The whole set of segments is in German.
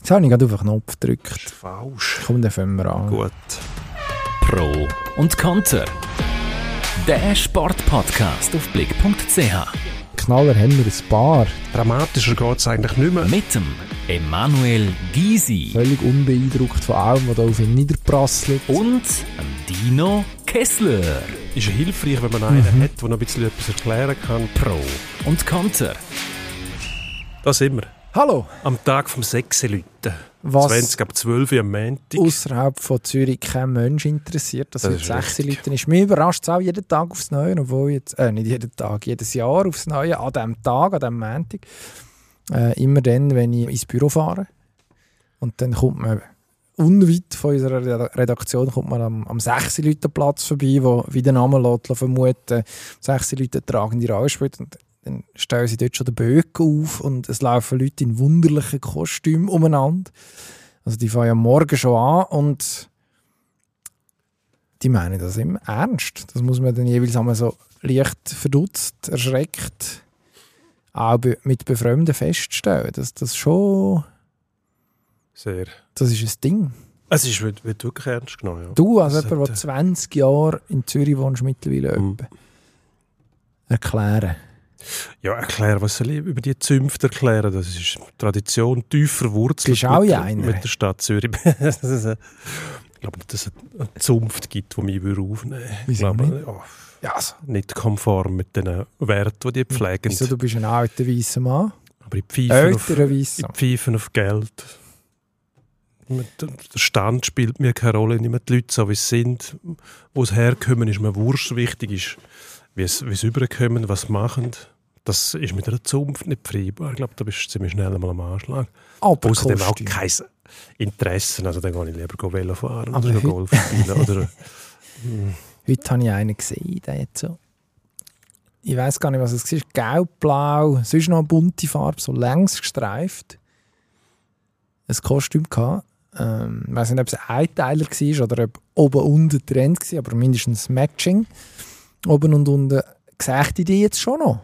Jetzt habe ich gerade auf den Knopf gedrückt. Das ist falsch. Komm, dann fangen wir an. Gut. Pro und Konter. Der Sportpodcast auf blick.ch. Knaller haben wir ein paar. Dramatischer geht es eigentlich nicht mehr. Mit dem Emanuel Gysi Völlig unbeeindruckt von allem, was da auf ihn niederprasselt. und dem Dino Kessler. Ist ja hilfreich, wenn man einen hat, der noch ein bisschen etwas erklären kann. Pro und Konter. Da sind wir. Hallo! Am Tag vom 6 Leuten. Was 20 ab 12 Uhr am Montag. außerhalb von Zürich kein Mensch interessiert, dass Das heute ist 6 richtig. Leute ist. Mir überrascht es auch jeden Tag aufs Neue, obwohl jetzt, nicht jeden Tag, jedes Jahr aufs Neue, an diesem Tag, an diesem Montag. Immer dann, wenn ich ins Büro fahre. Und dann kommt man unweit von unserer Redaktion kommt man am 6 Leuten Platz vorbei, wo, wie der Name lässt vermuten, 6 Leute tragende Rolle spielt. Und dann stellen sie dort schon den Bögen auf und es laufen Leute in wunderlichen Kostümen umeinander. Also die fangen ja morgen schon an und die meinen das immer ernst. Das muss man dann jeweils einmal so leicht verdutzt, erschreckt, auch mit Befremden feststellen. Das schon, Sehr. das ist ein Ding. Es wird wirklich ernst genommen. Ja. Du, als Das jemand, der hat, 20 Jahre in Zürich wohnst, mittlerweile etwa, erklären. Ja, erklären, was soll ich über die Zünfte erklären? Das ist Tradition tief verwurzelt Bist auch mit, in einer? mit der Stadt Zürich. Ich glaube nicht, dass es eine Zunft gibt, die mich aufnehmen würde. Ich Wieso glaube, nicht? ja, Ja, also, nicht konform mit den Werten, die pflegen. wieso, du bist ein alter weißer Mann? Aber ich pfeife Älterer weisser. auf Geld. Der Stand spielt mir keine Rolle. Nicht mehr die Leute so, wie sie sind. Wo sie herkommen, ist mir wurscht. Wichtig ist, wie sie rüberkommen, was sie machen. Das ist mit einer Zunft nicht vereinbar. Ich glaube, da bist du ziemlich schnell einmal am Anschlag. Aber Außerdem auch Kostüm. kein Interesse. Also dann gehe ich lieber Velo fahren Aber oder heute- Golf spielen. Oder, Heute habe ich einen gesehen, der jetzt so. Ich weiss gar nicht, was es war. Gelb, blau, sonst noch eine bunte Farbe, so längs gestreift. Ein Kostüm gehabt. Ich weiss nicht, ob es ein Einteiler war oder ob oben und unten Trend war, aber mindestens Matching. Oben und unten. Seht ihr die jetzt schon noch?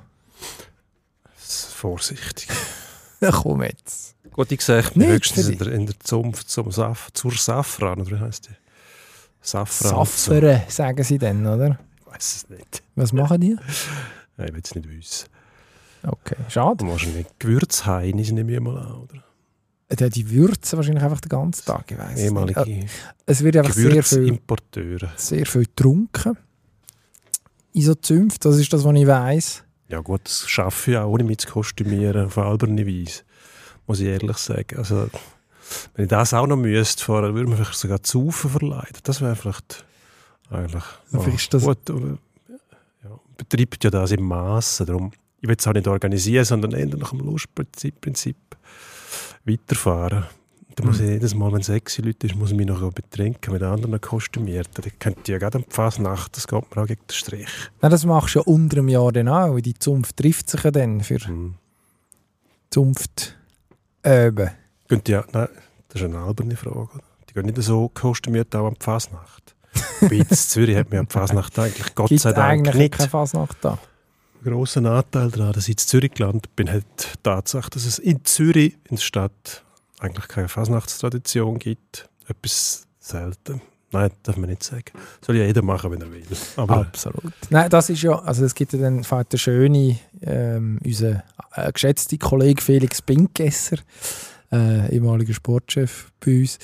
vorsichtig. Ja, komm jetzt. Gut, ich sehe Nicht höchstens für in der Zunft zur Safran, oder wie heisst die? Safran. Saffere, sagen sie dann, oder? Ich weiß es nicht. Was machen die? Nein, ich will es nicht wissen. Okay, schade. Wahrscheinlich Gewürzhaine nehme ich mal an, oder? Die würzen wahrscheinlich einfach den ganzen Tag, ich weiss es nicht. Ehemalige Es wird einfach sehr viel Gewürzimporteure. getrunken. In so Zünften, das ist das, was ich weiss. Ja gut, das schaffe ich auch, ohne mich zu kostümieren, auf alberne Weise. Muss ich ehrlich sagen. Also, wenn ich das auch noch müsste, fahren, würde man vielleicht sogar zu Saufen verleiten. Das wäre vielleicht eigentlich Ist das- gut. Aber, ja, betreibt ja das im Massen. Darum, ich will es auch nicht organisieren, sondern eher nach dem Lustprinzip weiterfahren. Da muss ich jedes Mal, wenn 6 Leute ist, muss ich mich noch betrinken mit anderen Kostümierten. Die kennt ja gerade am Pfasnacht, das geht mir auch gegen den Strich. Nein, das machst du ja unter einem Jahr dann auch. Die Zunft trifft sich ja dann für Zunft üben. Ja, nein, das ist eine alberne Frage. Oder? Die gehen nicht so kostümiert auch am Pfasnacht. Bei uns in Zürich hat man am Pfasnacht eigentlich Gott Gibt sei Dank eigentlich nicht keine Fasnacht da. einen grossen Anteil daran, dass ich in Zürich gelandet bin, hat die Tatsache, dass es in Zürich, in der Stadt, eigentlich keine Fasnachtstradition gibt. Etwas selten. Nein, darf man nicht sagen. Soll ja jeder machen, wenn er will. Aber Absolut. Nein, das ist ja, also es gibt ja dann der schöne, unser geschätzter Kollege Felix Pinkesser, ehemaliger Sportchef bei uns,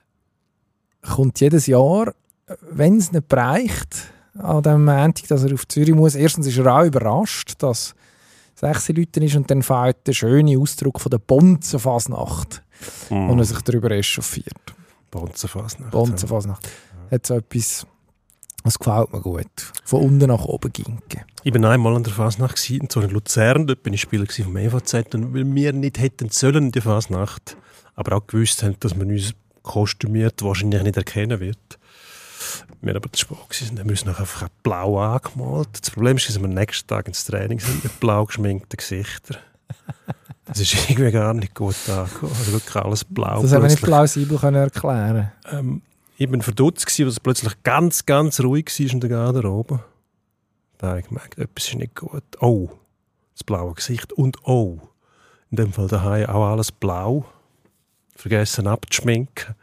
kommt jedes Jahr, wenn es nicht reicht, an dem Montag, dass er auf Zürich muss. Erstens ist er auch überrascht, dass 6 Leute ist und dann fällt der schöne Ausdruck von der Bonzenfasnacht, wo er sich darüber echauffiert. Bonzenfasnacht. Bonzenfasnacht. Hat so etwas, das gefällt mir gut. Von unten nach oben ginken. Ich war einmal an der Fasnacht gewesen, und zwar in Luzern. Dort bin ich Spieler vom EVZ. Und weil wir nicht hätten sollen in die Fasnacht, aber auch gewusst haben, dass man uns kostümiert wahrscheinlich nicht erkennen wird. Wir aber zu spät waren, haben wir uns nachher einfach blau angemalt. Das Problem ist, dass wir am nächsten Tag ins Training sind mit blau geschminkten Gesichtern. Das ist irgendwie gar nicht gut angekommen. Also wirklich alles blau. Das haben wir nicht plötzlich. plausibel können erklären. Ich war verdutzt, als es plötzlich ganz, ganz ruhig war in der Garderobe. Da habe ich gemerkt, etwas ist nicht gut. Oh, das blaue Gesicht und oh. In dem Fall daheim auch alles blau. vergessen abzuschminken.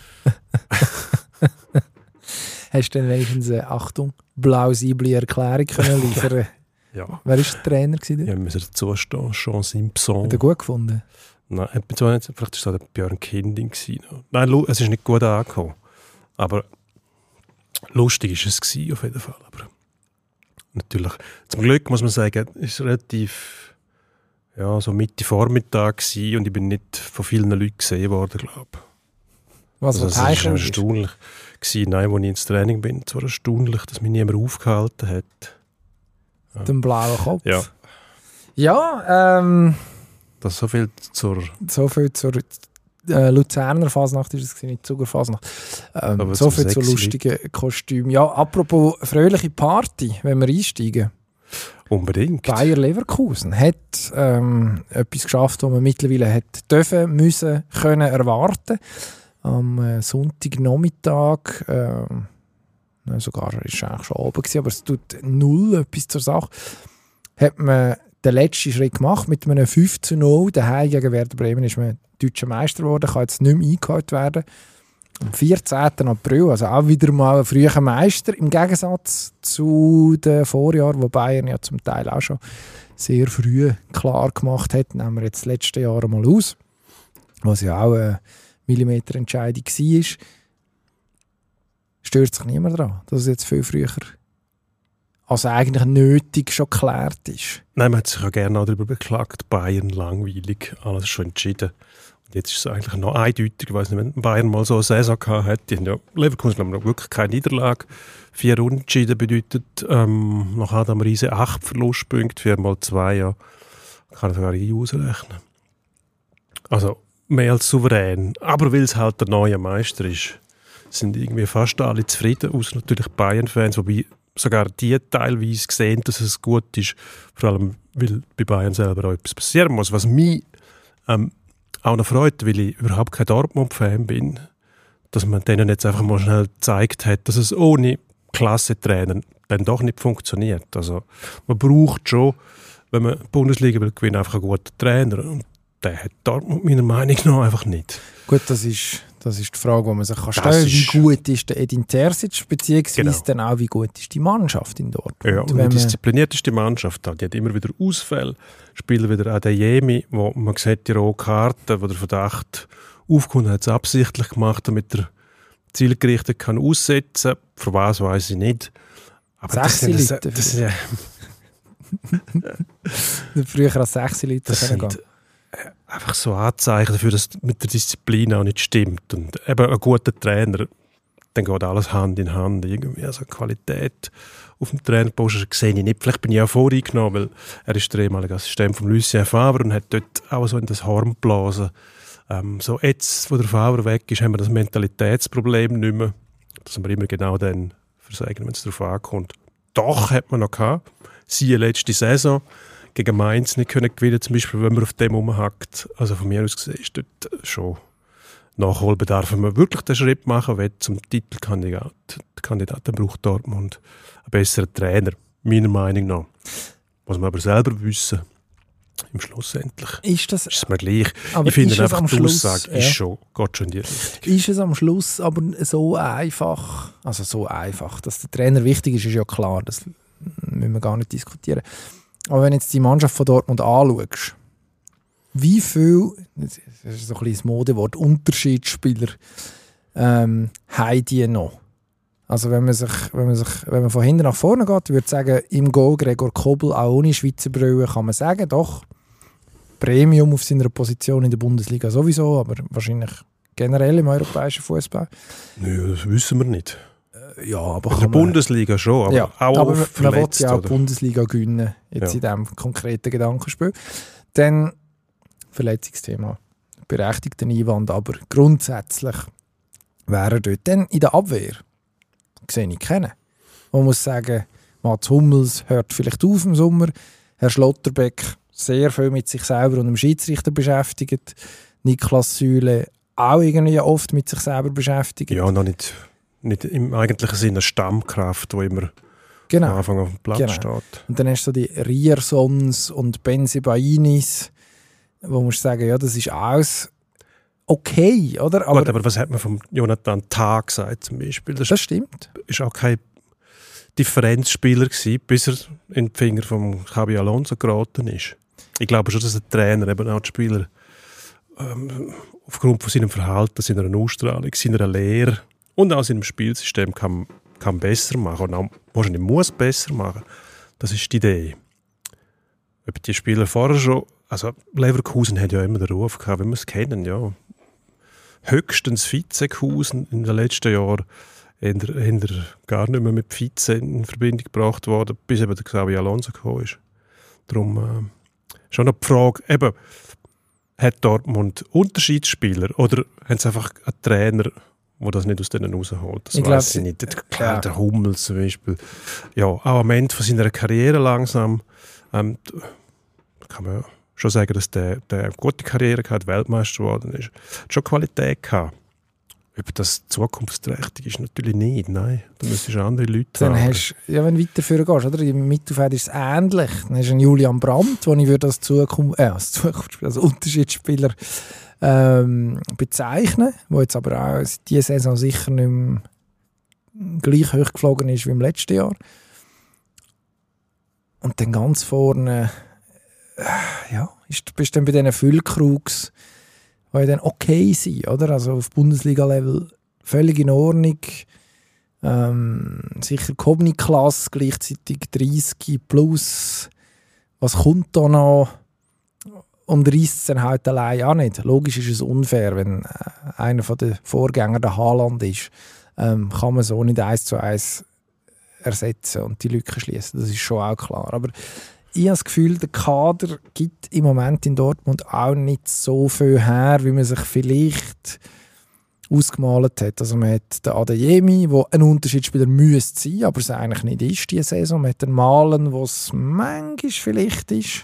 Hast du dann wenigstens eine, Achtung, plausible Erklärung können liefern? Ja. Wer war der Trainer? Ja, wir müssen dazu stehen. Sean Simpson. Hat er gut gefunden? Nein, vielleicht war es der Björn Kinding. Nein, es ist nicht gut angekommen. Aber lustig war es gewesen, auf jeden Fall. Aber natürlich, zum Glück muss man sagen, es war relativ so Mitte Vormittag gewesen und ich bin nicht von vielen Leuten gesehen worden, glaube ich. Was das war erstaunlich gewesen. Nein, als ich ins Training bin, es war erstaunlich, dass mich niemand aufgehalten hat. Ja. Den blauen Kopf? Ja. Ja, das so viel zur Luzerner Fasnacht ist es, nicht Zuger Fasnacht. So viel zu lustigen Kostümen. Ja, apropos fröhliche Party, wenn wir einsteigen. Unbedingt. Bayer Leverkusen hat etwas geschafft, was man mittlerweile hat dürfen, müssen, können erwarten. Am Sonntagnachmittag, sogar ist es eigentlich schon oben gewesen, aber es tut null etwas zur Sache, hat man den letzten Schritt gemacht mit einem 5:0. Daheim gegen Werder Bremen ist man deutscher Meister geworden, kann jetzt nicht mehr eingeholt werden. Am 14. April, also auch wieder mal ein früher Meister, im Gegensatz zu den Vorjahren, wo Bayern ja zum Teil auch schon sehr früh klar gemacht hat. Nehmen wir jetzt das letzte Jahr mal aus, was ja auch eine Millimeterentscheidung war. Stört sich niemand daran, dass es jetzt viel früher als eigentlich nötig schon geklärt ist. Nein, man hat sich ja gerne auch darüber beklagt, Bayern langweilig, alles schon entschieden. Und jetzt ist es eigentlich noch eindeutig, ich weiss nicht, wenn Bayern mal so eine Saison gehabt hätte, ja, Leverkusen haben noch wirklich keine Niederlage. 4 Unentschieden bedeutet, nach Adam Riese 8 Verlustpunkte, 4 mal 2, ja, kann ich sogar ausrechnen. Also mehr als souverän, aber weil es halt der neue Meister ist, sind irgendwie fast alle zufrieden, außer natürlich Bayern-Fans, wobei sogar die teilweise sehen, dass es gut ist, vor allem, weil bei Bayern selber auch etwas passieren muss. Was mich auch noch freut, weil ich überhaupt kein Dortmund-Fan bin, dass man denen jetzt einfach mal schnell gezeigt hat, dass es ohne Klassentrainer dann doch nicht funktioniert. Also man braucht schon, wenn man die Bundesliga will gewinnen, einfach einen guten Trainer. Und der hat Dortmund meiner Meinung nach einfach nicht. Gut, das ist die Frage, die man sich stellen kann. Wie gut ist der Edin Terzic, beziehungsweise dann auch, wie gut ist die Mannschaft in Dortmund? Ja, und wie diszipliniert ist die Mannschaft. Die hat immer wieder Ausfälle, spielt wieder Adeyemi, wo man sieht, die rote Karte, wo der Verdacht aufkommt, hat es absichtlich gemacht, damit er zielgerichtet kann aussetzen kann. Für was, weiss ich nicht. Aber das ist ja... Früher als 6 Leute können einfach so Anzeichen dafür, dass mit der Disziplin auch nicht stimmt. Und eben ein guter Trainer, dann geht alles Hand in Hand. Irgendwie also Qualität auf dem Trainerposten sehe ich nicht. Vielleicht bin ich auch voreingenommen, weil er ist der ehemalige Assistent von Lucien Favre und hat dort auch so in das Horn geblasen. So jetzt, wo der Favre weg ist, haben wir das Mentalitätsproblem nicht mehr, dass wir immer genau dann versagen, wenn es darauf ankommt. Doch, hat man noch gehabt. Siehe letzte Saison, gegen Mainz nicht können gewinnen, zum Beispiel, wenn man auf dem rumhackt. Also von mir aus gesehen ist dort schon Nachholbedarf. Wenn man wirklich den Schritt machen will zum Titelkandidat, dann braucht Dortmund einen besseren Trainer, meiner Meinung nach. Muss man aber selber wissen, im Schluss endlich. Ist es mir gleich. Ich finde einfach, die Aussage geht schon in die Richtung. Ist es am Schluss aber so einfach, dass der Trainer wichtig ist ja klar, das müssen wir gar nicht diskutieren. Aber wenn du jetzt die Mannschaft von Dortmund anschaust, wie viel, das ist so ein bisschen das Modewort, Unterschiedsspieler haben die noch? Also wenn man von hinten nach vorne geht, würde ich sagen, im Goal Gregor Kobel, auch ohne Schweizer Brille, kann man sagen, doch, Premium auf seiner Position in der Bundesliga sowieso, aber wahrscheinlich generell im europäischen Fußball. Nö, das wissen wir nicht. Ja, aber in der Bundesliga schon, aber ja, auch aber verletzt. Man will ja auch die Bundesliga gewinnen, jetzt in diesem konkreten Gedankenspiel. Dann Verletzungsthema, berechtigter Einwand, aber grundsätzlich wäre er dort. Dann in der Abwehr, sehe ich keinen. Man muss sagen, Mats Hummels hört vielleicht auf im Sommer, Herr Schlotterbeck sehr viel mit sich selber und dem Schiedsrichter beschäftigt, Niklas Süle auch irgendwie oft mit sich selber beschäftigt. Ja, noch nicht im eigentlichen Sinne eine Stammkraft, die immer am Anfang auf dem Platz steht. Und dann hast du die Riersons und Benzebainis, wo musst du sagen, ja, das ist alles okay, oder? Aber was hat man vom Jonathan Tah gesagt zum Beispiel? Das stimmt. Ist auch kein Differenzspieler gewesen, bis er in die Finger von Xabi Alonso geraten ist. Ich glaube schon, dass der Trainer eben auch die Spieler aufgrund von seinem Verhalten, seiner Ausstrahlung, seiner Lehre und auch seinem Spielsystem kann besser machen und auch wahrscheinlich muss besser machen. Das ist die Idee. Ob die Spieler vorher schon, also Leverkusen hat ja immer den Ruf gehabt, wenn wir es kennen, ja. Höchstens Vizekusen in den letzten Jahren gar nicht mehr mit Vize in Verbindung gebracht worden, bis eben der Xabi Alonso gekommen ist. Darum schon noch die Frage, eben, hat Dortmund Unterschiedsspieler oder haben sie einfach einen Trainer, der das nicht aus denen rausholt? Das weiss ich nicht. Klar, der Hummels zum Beispiel. Ja, auch am Ende von seiner Karriere langsam kann man ja schon sagen, dass der eine gute Karriere gehabt, Weltmeister geworden ist. Hat schon Qualität gehabt. Ob das zukunftsträchtig ist, natürlich nicht. Nein, da müsstest du andere Leute dann hast, ja, wenn du weiterführen gehst, oder? Im Mittelfeld ist es ähnlich. Dann hast du einen Julian Brandt, den ich als Unterschiedsspieler bezeichnen, der jetzt aber auch diese Saison sicher nicht mehr gleich hoch geflogen ist wie im letzten Jahr. Und dann ganz vorne bist du dann bei diesen Füllkrugs, die dann okay sind, oder? Also auf Bundesliga-Level völlig in Ordnung. Sicher Kobni-Klasse, gleichzeitig 30 plus. Was kommt da noch? Und reißt es dann halt allein auch nicht. Logisch ist es unfair, wenn einer von den Vorgängern der Haaland ist. Kann man so nicht 1:1 ersetzen und die Lücke schließen. Das ist schon auch klar. Aber ich habe das Gefühl, der Kader gibt im Moment in Dortmund auch nicht so viel her, wie man sich vielleicht ausgemalt hat. Also man hat den Adeyemi, der ein Unterschiedsspieler müsste sein, aber es eigentlich nicht ist diese Saison. Man hat den Malen, der es manchmal vielleicht ist.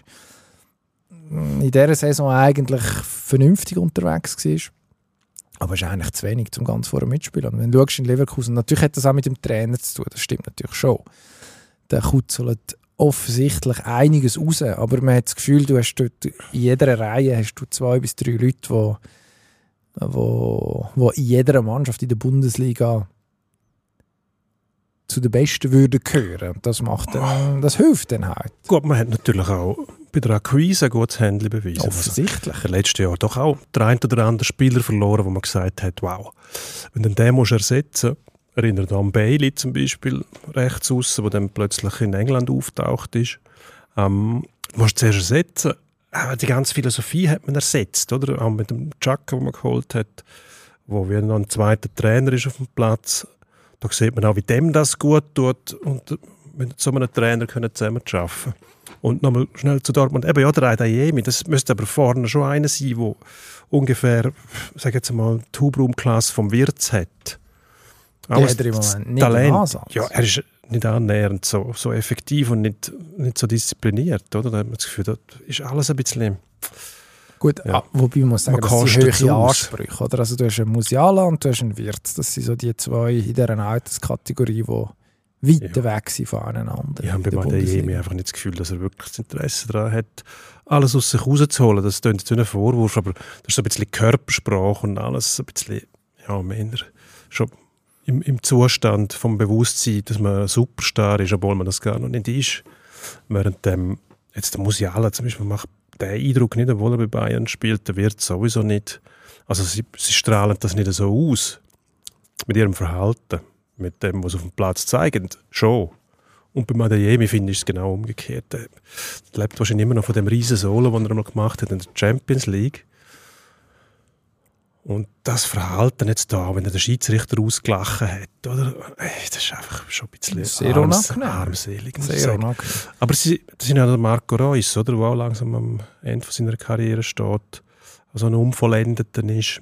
In dieser Saison eigentlich vernünftig unterwegs war. Aber es ist eigentlich zu wenig, um ganz vorne mitzuspielen. Und wenn du schaust in Leverkusen, natürlich hat das auch mit dem Trainer zu tun, das stimmt natürlich schon. Der kutzelt offensichtlich einiges raus, aber man hat das Gefühl, du hast dort in jeder Reihe hast du 2 bis 3 Leute, die in jeder Mannschaft in der Bundesliga zu den Besten würden gehören. Und das hilft dann halt. Gut, man hat natürlich auch bei der Akquise ein gutes Händchen bewiesen. Offensichtlich. Also, letztes Jahr doch auch der ein oder andere Spieler verloren, wo man gesagt hat, wow, wenn du den musst ersetzen musst, erinnert an Bailey zum Beispiel, rechts aussen, der dann plötzlich in England auftaucht ist. Du musst zuerst ersetzen. Die ganze Philosophie hat man ersetzt, oder? Auch mit dem Chaka, den man geholt hat, wo wie noch ein zweiter Trainer ist auf dem Platz. Da sieht man auch, wie dem das gut tut und mit so einem Trainer können zusammen arbeiten. Und nochmal schnell zu Dortmund. Eben ja, der Adeyemi, das müsste aber vorne schon einer sein, der ungefähr, sag jetzt mal, die Hubraumklasse vom Wirtz hat. Der hat er im Moment nicht Talent. Im Ansatz. Ja, er ist nicht annähernd so effektiv und nicht so diszipliniert. Oder? Da hat man das Gefühl, da ist alles ein bisschen... Gut, ja. Wobei man muss sagen, Man das sind hohe aus. Ansprüche. Oder? Also du hast einen Musiala und du hast einen Wirtz. Das sind so die 2 in dieser Alterskategorie, die weit weg sind voneinander. Ich habe bei Adeyemi einfach nicht das Gefühl, dass er wirklich das Interesse daran hat, alles aus sich rauszuholen. Das klingt jetzt wie ein Vorwurf, aber das ist so ein bisschen Körpersprache und alles ein bisschen, ja, mehr schon im Zustand vom Bewusstsein, dass man ein Superstar ist, obwohl man das gar noch nicht ist. Während jetzt der Musiala zum Beispiel macht den Eindruck nicht, obwohl er bei Bayern spielt, der wird sowieso nicht. Also sie strahlen das nicht so aus. Mit ihrem Verhalten, mit dem, was sie auf dem Platz zeigen, schon. Und bei Adeyemi finde ich es genau umgekehrt. Er lebt wahrscheinlich immer noch von dem riesen Solo, das er mal gemacht hat in der Champions League. Und das Verhalten jetzt da, wenn er den Schiedsrichter ausgelachen hat, oder? Das ist einfach schon ein bisschen sehr armselig. Sehr unangenehm. Aber das ist ja der Marco Reus, oder? Der auch langsam am Ende von seiner Karriere steht, also ein Unvollendeter ist.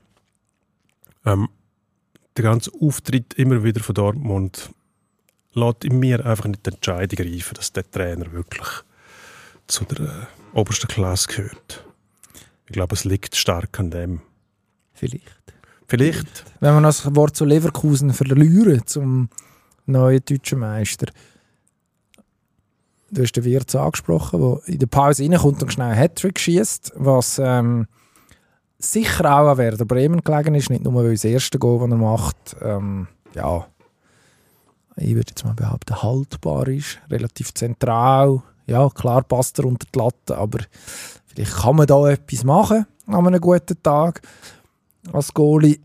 Der ganze Auftritt immer wieder von Dortmund lässt in mir einfach nicht die Entscheidung reifen, dass der Trainer wirklich zu der obersten Klasse gehört. Ich glaube, es liegt stark an dem. Vielleicht. Wenn wir noch das Wort zu Leverkusen verlieren, zum neuen deutschen Meister. Du hast den Wirtz angesprochen, der in der Pause reinkommt und schnell einen Hattrick schießt, was sicher auch an Werder Bremen gelegen ist, nicht nur weil das erste Goal, das er macht, ich würde jetzt mal behaupten, haltbar ist, relativ zentral. Ja, klar passt er unter die Latte, aber vielleicht kann man da etwas machen an einem guten Tag als Goalie.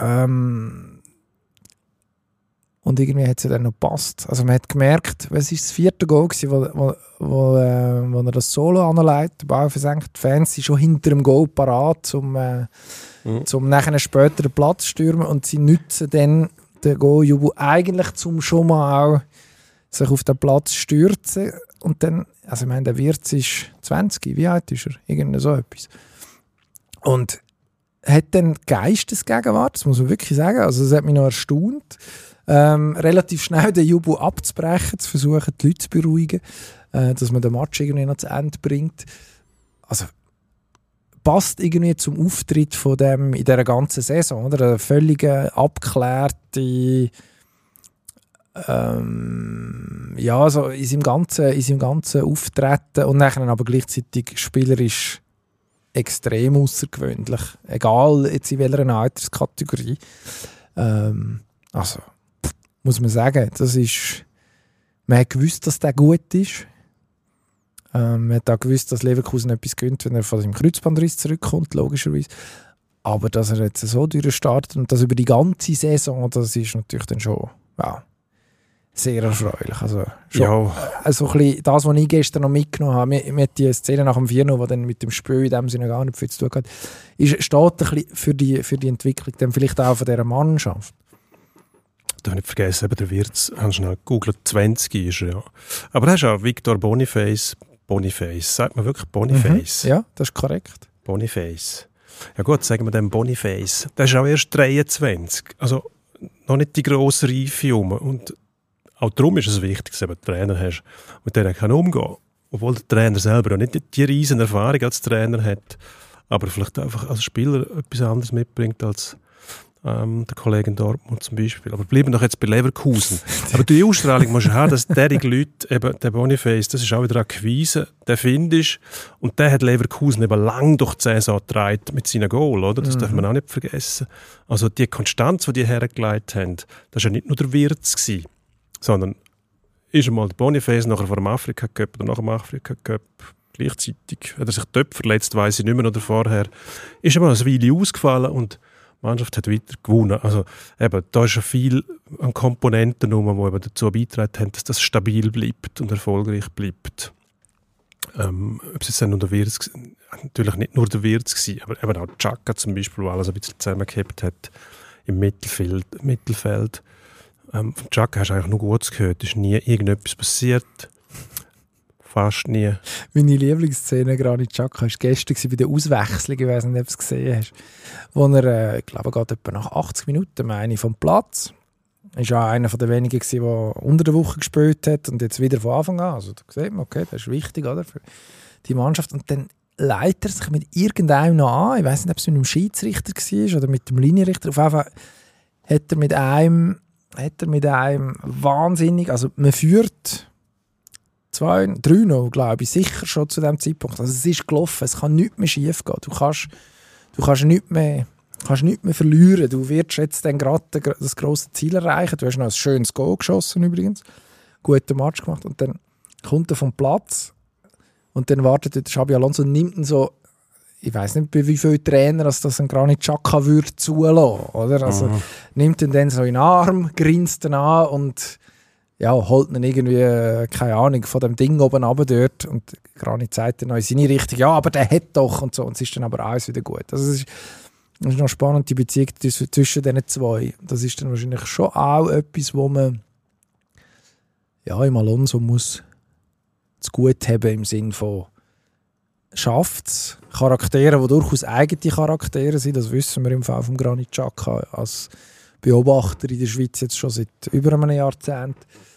Und irgendwie hat es dann noch gepasst. Also man hat gemerkt, es war das 4. Goal, wo er das Solo anlegt, der Ball versenkt. Die Fans sind schon hinter dem Goal parat, zum nachher später den Platz zu stürmen. Und sie nutzen dann den Goal-Jubel eigentlich, zum schon mal auch sich auf den Platz stürzen. Und dann, also ich meine, der Wirtz ist 20, wie alt ist er? Irgendwie so etwas. Und hat dann Geistesgegenwart, das muss man wirklich sagen. Also das hat mich noch erstaunt. Relativ schnell den Jubel abzubrechen, zu versuchen, die Leute zu beruhigen, dass man den Match irgendwie noch zu Ende bringt. Also passt irgendwie zum Auftritt von dem in dieser ganzen Saison, oder? Eine völlig abgeklärte, so in seinem ganzen Auftreten und nachher aber gleichzeitig spielerisch extrem außergewöhnlich. Egal jetzt in welcher Alterskategorie. Also muss man sagen, man hat gewusst, dass der gut ist. Man hat auch gewusst, dass Leverkusen etwas gönnt, wenn er von seinem Kreuzbandriss zurückkommt, logischerweise. Aber dass er jetzt so durchstartet und das über die ganze Saison, das ist natürlich dann schon sehr erfreulich. Also schon, also ein bisschen das, was ich gestern noch mitgenommen habe, mit die Szene nach dem 4-0, die dann mit dem Spiel in dem Sinne gar nicht viel zu tun hat, steht ein bisschen für die Entwicklung dann vielleicht auch von dieser Mannschaft. Darf nicht vergessen, eben der Wirtz, haben schnell gegoogelt, 20 ist er, ja. Aber da hast du auch Victor Boniface, sagt man wirklich Boniface? Ja, das ist korrekt. Boniface. Ja gut, sagen wir dem Boniface. Der ist auch erst 23, also noch nicht die grosse Reife rum. Und auch darum ist es wichtig, dass du einen Trainer hast, mit dem er kann umgehen kann. Obwohl der Trainer selber auch nicht die riesen Erfahrung als Trainer hat, aber vielleicht einfach als Spieler etwas anderes mitbringt als der Kollege in Dortmund zum Beispiel. Aber bleiben doch jetzt bei Leverkusen. Aber die Ausstrahlung musst du haben, dass derige Leute, eben der Boniface, das ist auch wieder Akquise, den findest und der hat Leverkusen eben lang durch die Saison getragen mit seinen Goal, oder? Das darf man auch nicht vergessen. Also die Konstanz, die hergelegt haben, das war ja nicht nur der Wirtz gewesen, sondern ist einmal der Boniface nachher vor dem Afrika Cup oder nach dem Afrika Cup gleichzeitig, hat er sich dort verletzt, weiss ich nicht mehr, oder vorher, ist einmal eine Weile ausgefallen und die Mannschaft hat weiter gewonnen. Also eben, da ist schon viel an Komponenten, die eben dazu beitragen haben, dass das stabil bleibt und erfolgreich bleibt. Ob es jetzt dann nur der Wirtz, natürlich nicht nur der Wirtz gewesen, aber eben auch Xhaka zum Beispiel, der alles ein bisschen zusammengehabt hat im Mittelfeld. Von Xhaka hast du eigentlich nur Gutes gehört. Es ist nie irgendetwas passiert. Fast nie. Meine Lieblingsszene Granit Xhaka war gestern bei der Auswechslung, ich weiß nicht, ob du es gesehen hast, wo er, ich glaube, geht etwa nach 80 Minuten, meine ich, vom Platz. Er war auch einer der wenigen, der unter der Woche gespielt hat und jetzt wieder von Anfang an. Also da sieht man, okay, das ist wichtig, oder, für die Mannschaft. Und dann leitet er sich mit irgendeinem noch an. Ich weiß nicht, ob es mit einem Schiedsrichter war oder mit dem Linienrichter. Auf jeden Fall hat er mit einem wahnsinnig, also man führt 3-0, glaube ich, sicher schon zu diesem Zeitpunkt. Also es ist gelaufen, es kann nichts mehr schief gehen. Du kannst nichts mehr verlieren. Du wirst jetzt dann gerade das grosse Ziel erreichen. Du hast noch ein schönes Goal geschossen übrigens. Guten Match gemacht. Und dann kommt er vom Platz und dann wartet der Xabi Alonso und nimmt ihn so, ich weiß nicht, bei wie vielen Trainer das ein Granit Xhaka würde zulassen, oder? Also nimmt ihn dann so in den Arm, grinst ihn an und holt ihn irgendwie, keine Ahnung, von dem Ding oben runter dort und Granit sagt dann noch in seine Richtung, ja, aber der hat doch und so. Und es ist dann aber alles wieder gut. Also es ist noch spannend, die Beziehung zwischen diesen zwei. Das ist dann wahrscheinlich schon auch etwas, wo man im Alonso muss zu gut haben im Sinn von schafft Charaktere, die durchaus eigene Charaktere sind. Das wissen wir im Fall von Granit Xhaka als Beobachter in der Schweiz jetzt schon seit über einem Jahrzehnt.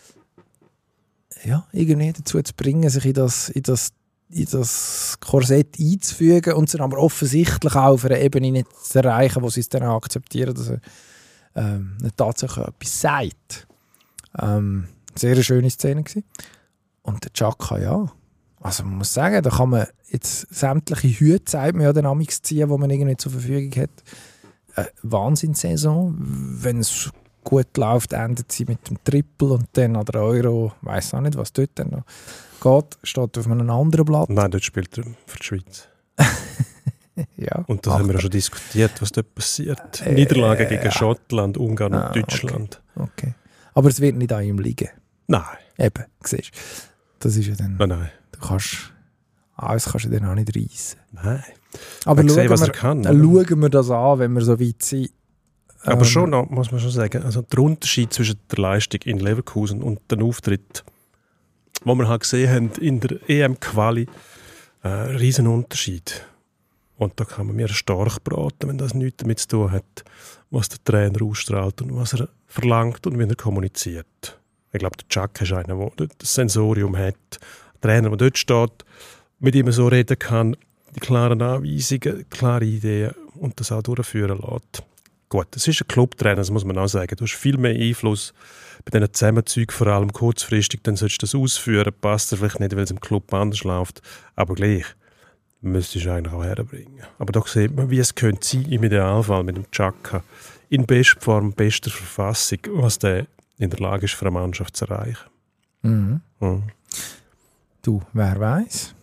Ja, irgendwie dazu zu bringen, sich in das Korsett einzufügen und es aber offensichtlich auch auf einer Ebene nicht zu erreichen, wo sie es dann auch akzeptieren, dass er nicht tatsächlich etwas sagt. Sehr eine schöne Szene gewesen. Und der Xhaka, Also man muss sagen, da kann man jetzt sämtliche Hüte, sagt man ja, den Amix ziehen, die man irgendwie zur Verfügung hat. Wahnsinnssaison. Wenn es gut läuft, endet sie mit dem Triple und dann an der Euro, ich weiss auch nicht, was dort dann noch geht, steht auf einem anderen Blatt. Nein, dort spielt er für die Schweiz. Ja. Und das haben wir ja schon diskutiert, was dort passiert. Niederlagen gegen Schottland, Ungarn und Deutschland. Okay. Aber es wird nicht an ihm liegen. Nein. Eben, siehst du. Das ist ja dann... Nein. Du kannst... Alles kannst du dann auch nicht reissen. Nein. Aber schauen wir das an, wenn wir so weit sind. Aber schon noch, muss man schon sagen, also der Unterschied zwischen der Leistung in Leverkusen und dem Auftritt, wo wir halt gesehen haben in der EM-Quali, ein riesen Unterschied. Und da kann man mir stark beraten, wenn das nichts damit zu tun hat, was der Trainer ausstrahlt und was er verlangt und wie er kommuniziert. Ich glaube, der Chuck ist einer, der dort das Sensorium hat. Ein Trainer, der dort steht, mit ihm so reden kann, die klaren Anweisungen, klare Ideen und das auch durchführen lässt. Gut, das ist ein Clubtrainer, das muss man auch sagen. Du hast viel mehr Einfluss bei diesen Zusammenzügen, vor allem kurzfristig, dann solltest du das ausführen. Passt dir vielleicht nicht, weil es im Club anders läuft, aber gleich müsstest du eigentlich auch herbringen. Aber da sieht man, wie es könnte sein, im Idealfall mit dem Chaka, in bester Form, bester Verfassung, was der in der Lage ist, für eine Mannschaft zu erreichen. Mhm. Mhm. Du, wer weiß?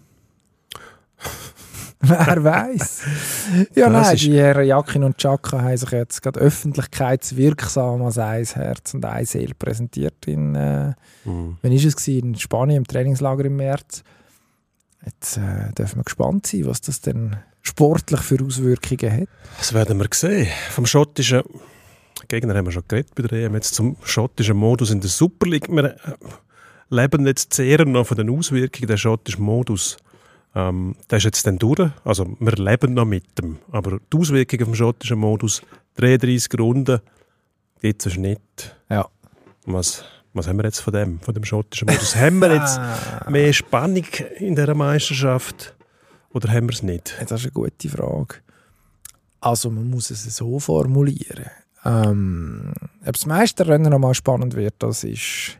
Wer weiß? Ja, das nein, ist... die Herren Jakin und Chaka haben sich jetzt gerade öffentlichkeitswirksam als ein Herz und eine Seele präsentiert. Wann war es? In Spanien, im Trainingslager im März. Jetzt dürfen wir gespannt sein, was das denn sportlich für Auswirkungen hat. Das werden wir sehen. Vom schottischen Gegner haben wir schon geredet bei der EM. Jetzt zum schottischen Modus in der Super League. Wir leben jetzt sehr noch von den Auswirkungen des schottischen Modus. Der ist jetzt dann durch. Also wir leben noch mit dem. Aber die Auswirkungen vom schottischen Modus, 33 Runden, jetzt ist nicht. Ja. Was haben wir jetzt von dem schottischen Modus? Haben wir jetzt mehr Spannung in dieser Meisterschaft oder haben wir es nicht? Das ist eine gute Frage. Also man muss es so formulieren. Ob das Meisterrennen noch mal spannend wird, das ist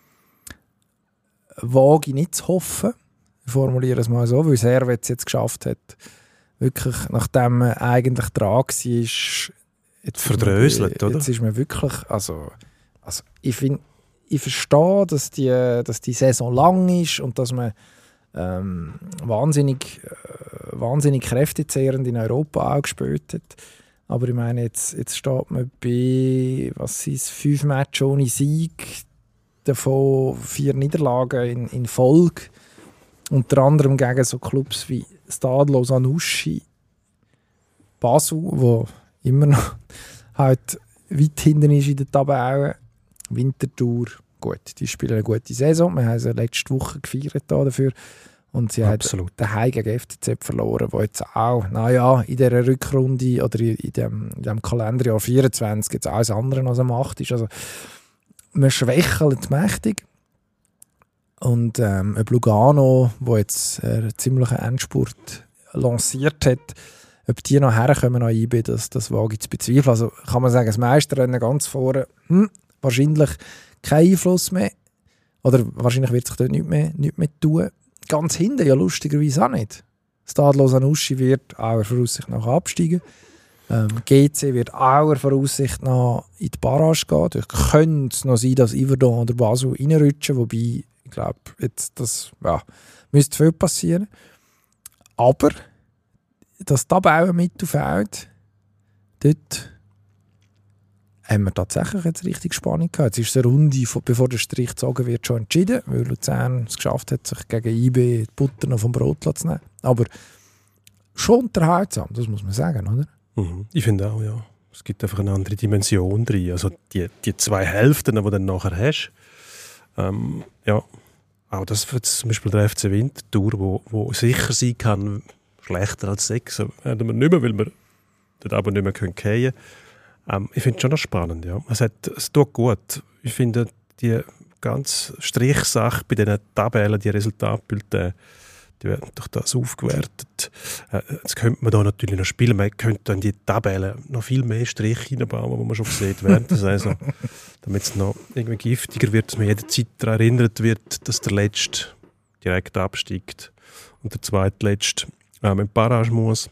wage ich nicht zu hoffen. Ich formuliere es mal so, weil Servet es jetzt geschafft hat, wirklich, nachdem man eigentlich dran war, jetzt verdröselt, oder? Jetzt ist man wirklich, also ich verstehe, dass die Saison lang ist und dass man wahnsinnig kräftezehrend in Europa auch gespielt hat. Aber ich meine, jetzt steht man bei 5 Matches ohne Sieg, davon 4 Niederlagen in Folge. Unter anderem gegen so Clubs wie Stade Lausanne-Uschi, Basel, wo immer noch halt weit hinten ist in der Tabelle. Winterthur, gut, die spielen eine gute Saison. Wir haben sie letzte Woche gefeiert dafür. Und sie haben daheim gegen FCZ verloren, wo jetzt auch, in dieser Rückrunde oder in dem Kalenderjahr 24 jetzt alles andere als am 8 ist. Also, man schwächelt mächtig. Und ob Lugano, der jetzt einen ziemlichen Endspurt lanciert hat, ob die noch herkommen an IB, das wage ich zu bezweifeln. Also kann man sagen, das Meisterrennen ganz vorne, wahrscheinlich kein Einfluss mehr. Oder wahrscheinlich wird sich dort nichts mehr tun. Ganz hinten, ja lustigerweise auch nicht. Stade Lausanne-Uschi wird aller Voraussicht nach absteigen. GC wird aller Voraussicht nach in die Barrage gehen. Es könnte noch sein, dass Yverdon oder Basel reinrutschen, wobei ich glaube, das müsste viel passieren. Aber das Tabellenmittelfeld, dort haben wir tatsächlich jetzt richtig Spannung gehabt. Jetzt ist eine Runde, bevor der Strich gezogen wird, schon entschieden, weil Luzern es geschafft hat, sich gegen IB die Butter noch vom Brot zu nehmen. Aber schon unterhaltsam, das muss man sagen, oder? Mhm. Ich finde auch, ja. Es gibt einfach eine andere Dimension drin. Also die 2 Hälften, die du dann nachher hast, auch das für zum Beispiel der FC Winterthur, wo sicher sein kann, schlechter als 6, werden wir nicht mehr, weil wir dort aber nicht mehr fallen können. Ich finde es schon noch spannend, ja. Es tut gut. Ich finde die ganze Strichsache bei diesen Tabellen, die Resultatbulletins, die werden durch das aufgewertet. Jetzt könnte man da natürlich noch spielen. Man könnte in die Tabellen noch viel mehr Striche reinbauen, die man schon sieht während der Saison. Damit es noch irgendwie giftiger wird, dass man jederzeit daran erinnert wird, dass der Letzte direkt absteigt. und der zweitletzte mit Barrage muss,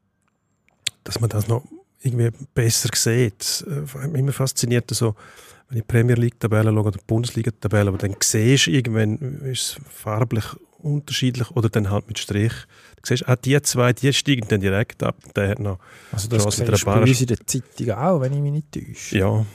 dass man das noch irgendwie besser sieht. Das hat mich immer fasziniert, so, wenn ich die Premier League-Tabelle schaue oder die Bundesliga-Tabelle, aber dann siehst du, irgendwann ist es farblich unterschiedlich oder dann halt mit Strich. Du siehst, die zwei, die steigen dann direkt ab. Der hat noch also das siehst du bei uns in der Zeitung auch, wenn ich mich nicht täusche. Ja,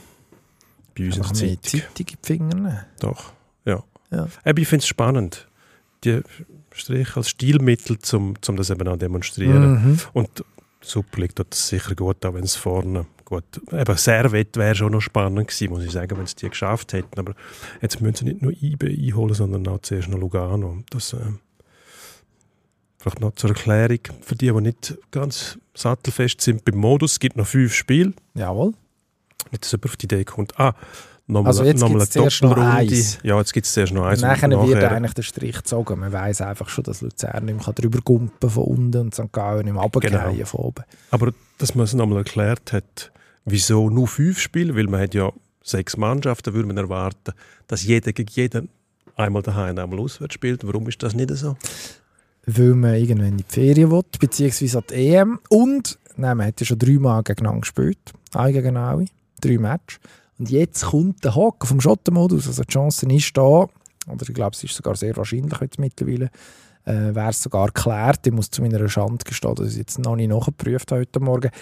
bei uns in der Zeitung. Zeitung in die Finger nehmen. Doch, ja. Ich finde es spannend, die Strich als Stilmittel, um das eben auch demonstrieren. Und Super League tut das sicher gut, auch wenn es vorne gut... Eben, Servet wäre schon noch spannend gewesen, muss ich sagen, wenn sie die geschafft hätten. Aber jetzt müssen sie nicht nur IB einholen, sondern auch zuerst noch Lugano. Das vielleicht noch zur Erklärung für die nicht ganz sattelfest sind. Beim Modus gibt es noch 5 Spiele. Jawohl. Nicht, dass jemand auf die Idee kommt, nochmal also jetzt gibt es zuerst noch eins. Ja, jetzt gibt es zuerst noch eins. Nachher wird eigentlich der Strich gezogen. Man weiss einfach schon, dass Luzern nicht mehr drüber gumpen von unten und St. Gallen nicht mehr runterfallen von oben. Aber dass man es nochmal erklärt hat, wieso nur 5 Spiele, weil man hat ja 6 Mannschaften, würde man erwarten, dass jeder gegen jeden einmal daheim, einmal auswärts spielt. Warum ist das nicht so? Weil man irgendwann in die Ferien will, beziehungsweise an die EM. Und man hat ja schon 3 Mal gegeneinander gespielt. Alle gegen alle. 3 Matches. Und jetzt kommt der Haken vom Schottenmodus. Also die Chance ist da, oder ich glaube, es ist sogar sehr wahrscheinlich jetzt mittlerweile, wäre es sogar geklärt. Ich muss zu meiner Schande gestehen, dass ich jetzt noch nicht nachgeprüft habe heute Morgen.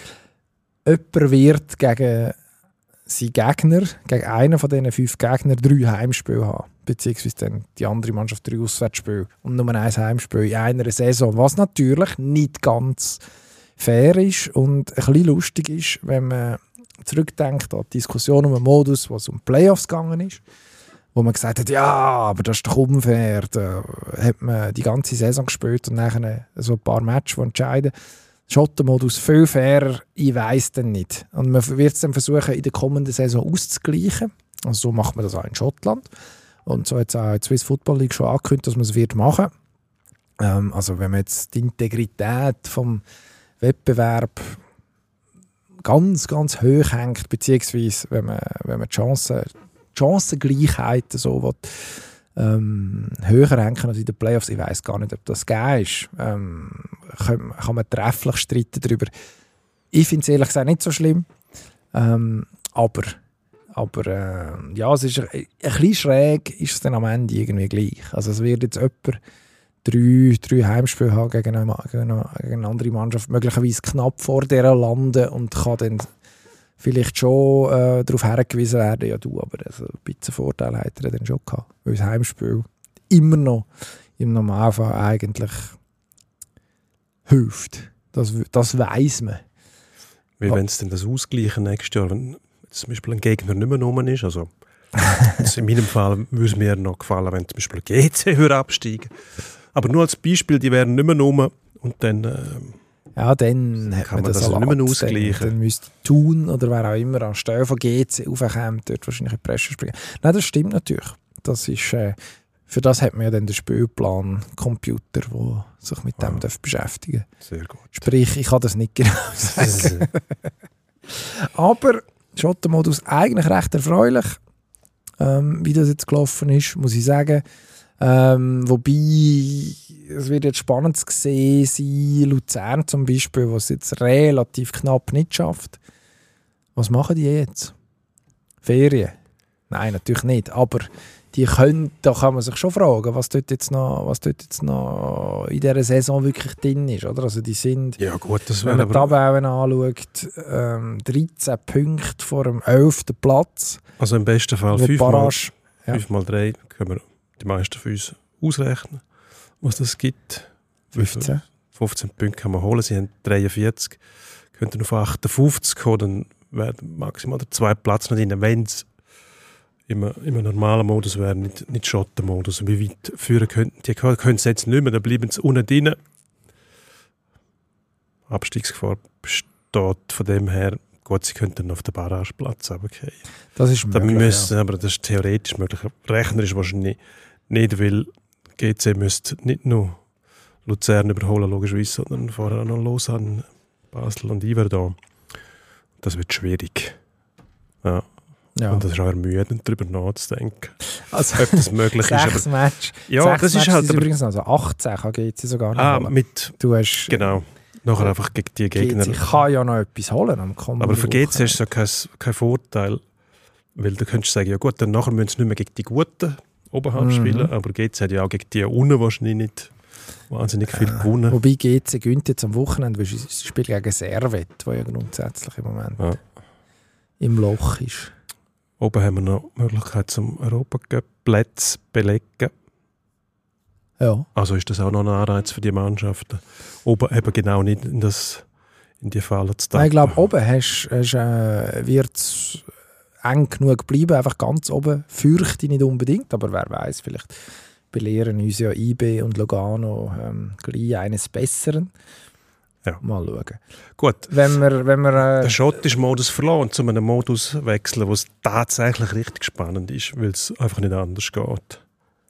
Jemand wird gegen seinen Gegner, gegen einen von diesen 5 Gegnern 3 Heimspiele haben. Beziehungsweise dann die andere Mannschaft 3 Auswärtsspiele und nur 1 Heimspiel in einer Saison. Was natürlich nicht ganz fair ist und ein bisschen lustig ist, wenn man zurückdenkt an die Diskussion um den Modus, wo es um Playoffs gegangen ist, wo man gesagt hat, ja, aber das ist doch unfair. Da hat man die ganze Saison gespielt und nachher so ein paar Matches, die entscheiden. Schottenmodus viel fairer, ich weiss dann nicht. Und man wird es dann versuchen, in der kommenden Saison auszugleichen. Also so macht man das auch in Schottland. Und so hat es auch in der Swiss Football League schon angekündigt, dass man es wird machen. Also wenn man jetzt die Integrität vom Wettbewerb ganz, ganz hoch hängt, beziehungsweise wenn man die Chancengleichheit so will, höher hängen als in den Playoffs. Ich weiss gar nicht, ob das gegeben ist. Kann man trefflich streiten darüber. Ich finde es ehrlich gesagt nicht so schlimm. Aber ja, es ist ein bisschen schräg, ist es dann am Ende irgendwie gleich. Also es wird jetzt jemand 3 Heimspiele haben gegen eine andere Mannschaft, möglicherweise knapp vor der landen und kann dann vielleicht schon darauf hingewiesen werden, ja du, aber also ein bisschen Vorteil hat er dann schon gehabt, weil das Heimspiel immer noch im Normalfall eigentlich hilft. Das weiss man. Wie wenn es denn das ausgleichen nächstes Jahr, wenn zum Beispiel ein Gegner nicht mehr rum ist, also in meinem Fall würde es mir noch gefallen, wenn zum Beispiel GC höher absteigen. Aber nur als Beispiel, die wären nicht mehr rum und dann ja, dann hat kann man das nicht mehr ausgleichen. Dann müsste tun oder wer auch immer anstelle von GC aufkommt, dort wahrscheinlich in die Presse springen. Nein, das stimmt natürlich. Das ist, für das hat man ja dann den Spielplan-Computer, der sich mit dem beschäftigen darf. Sehr gut. Sprich, ich kann das nicht genau sagen. Aber Schottenmodus eigentlich recht erfreulich, wie das jetzt gelaufen ist, muss ich sagen. Wobei, es wird jetzt spannend zu sehen sein, Luzern zum Beispiel, was jetzt relativ knapp nicht schafft. Was machen die jetzt? Ferien? Nein, natürlich nicht, aber die können, da kann man sich schon fragen, was dort jetzt noch in dieser Saison wirklich drin ist. Oder? Also die sind, ja gut, das wenn man die Tabellen anschaut, 13 Punkte vor dem 11. Platz. Also im besten Fall 5 mal 3 können wir die meisten von uns ausrechnen, was das gibt. 15 Punkte kann man holen, sie haben 43, könnten auf 58 kommen, dann wäre maximal der 2. Platz noch drin, wenn es im normalen Modus wäre, nicht Schottenmodus. Wie weit führen könnten die? Können sie jetzt nicht mehr, dann bleiben sie unten drin. Abstiegsgefahr besteht von dem her, gut, sie könnten auf den Barrageplatz runterfallen. Das ist möglich, ja. Aber das ist theoretisch möglich. Rechnerisch wahrscheinlich nicht, weil GC müsste nicht nur Luzern überholen, logischerweise, sondern vorher auch noch Lausanne, Basel und Yverdon. Das wird schwierig. Ja. Und das ist auch ermüdend, darüber nachzudenken. Also, ob das möglich ist. 6 Matches. Ja, 6 das ist Matches halt sind übrigens also 18 kann GC sogar noch holen. Du hast, genau. Nachher einfach gegen die Gegner. GC kann ja noch etwas holen am kommenden Aber für GC Wochenende. ist es ja kein Vorteil, weil du könntest sagen, ja gut, dann nachher müssen sie nicht mehr gegen die Guten oberhalb spielen, aber GC hat ja auch gegen die unten wahrscheinlich nicht wahnsinnig viel gewonnen. Wobei GC gewinnt jetzt am Wochenende, weil sie spielt gegen Servet, der ja grundsätzlich im Moment im Loch ist. Oben haben wir noch die Möglichkeit, zum Europacup-Plätze zu belegen. Ja. Also ist das auch noch ein Anreiz für die Mannschaften, oben eben genau nicht in die Falle zu tappen. Ich glaube, oben wird es eng genug bleiben, einfach ganz oben fürchte ich nicht unbedingt, aber wer weiß, vielleicht belehren uns ja IB und Lugano gleich eines Besseren. Ja. Mal schauen. Gut, wenn wir den schottischen Modus verloren, zu einem Modus wechseln, wo es tatsächlich richtig spannend ist, weil es einfach nicht anders geht.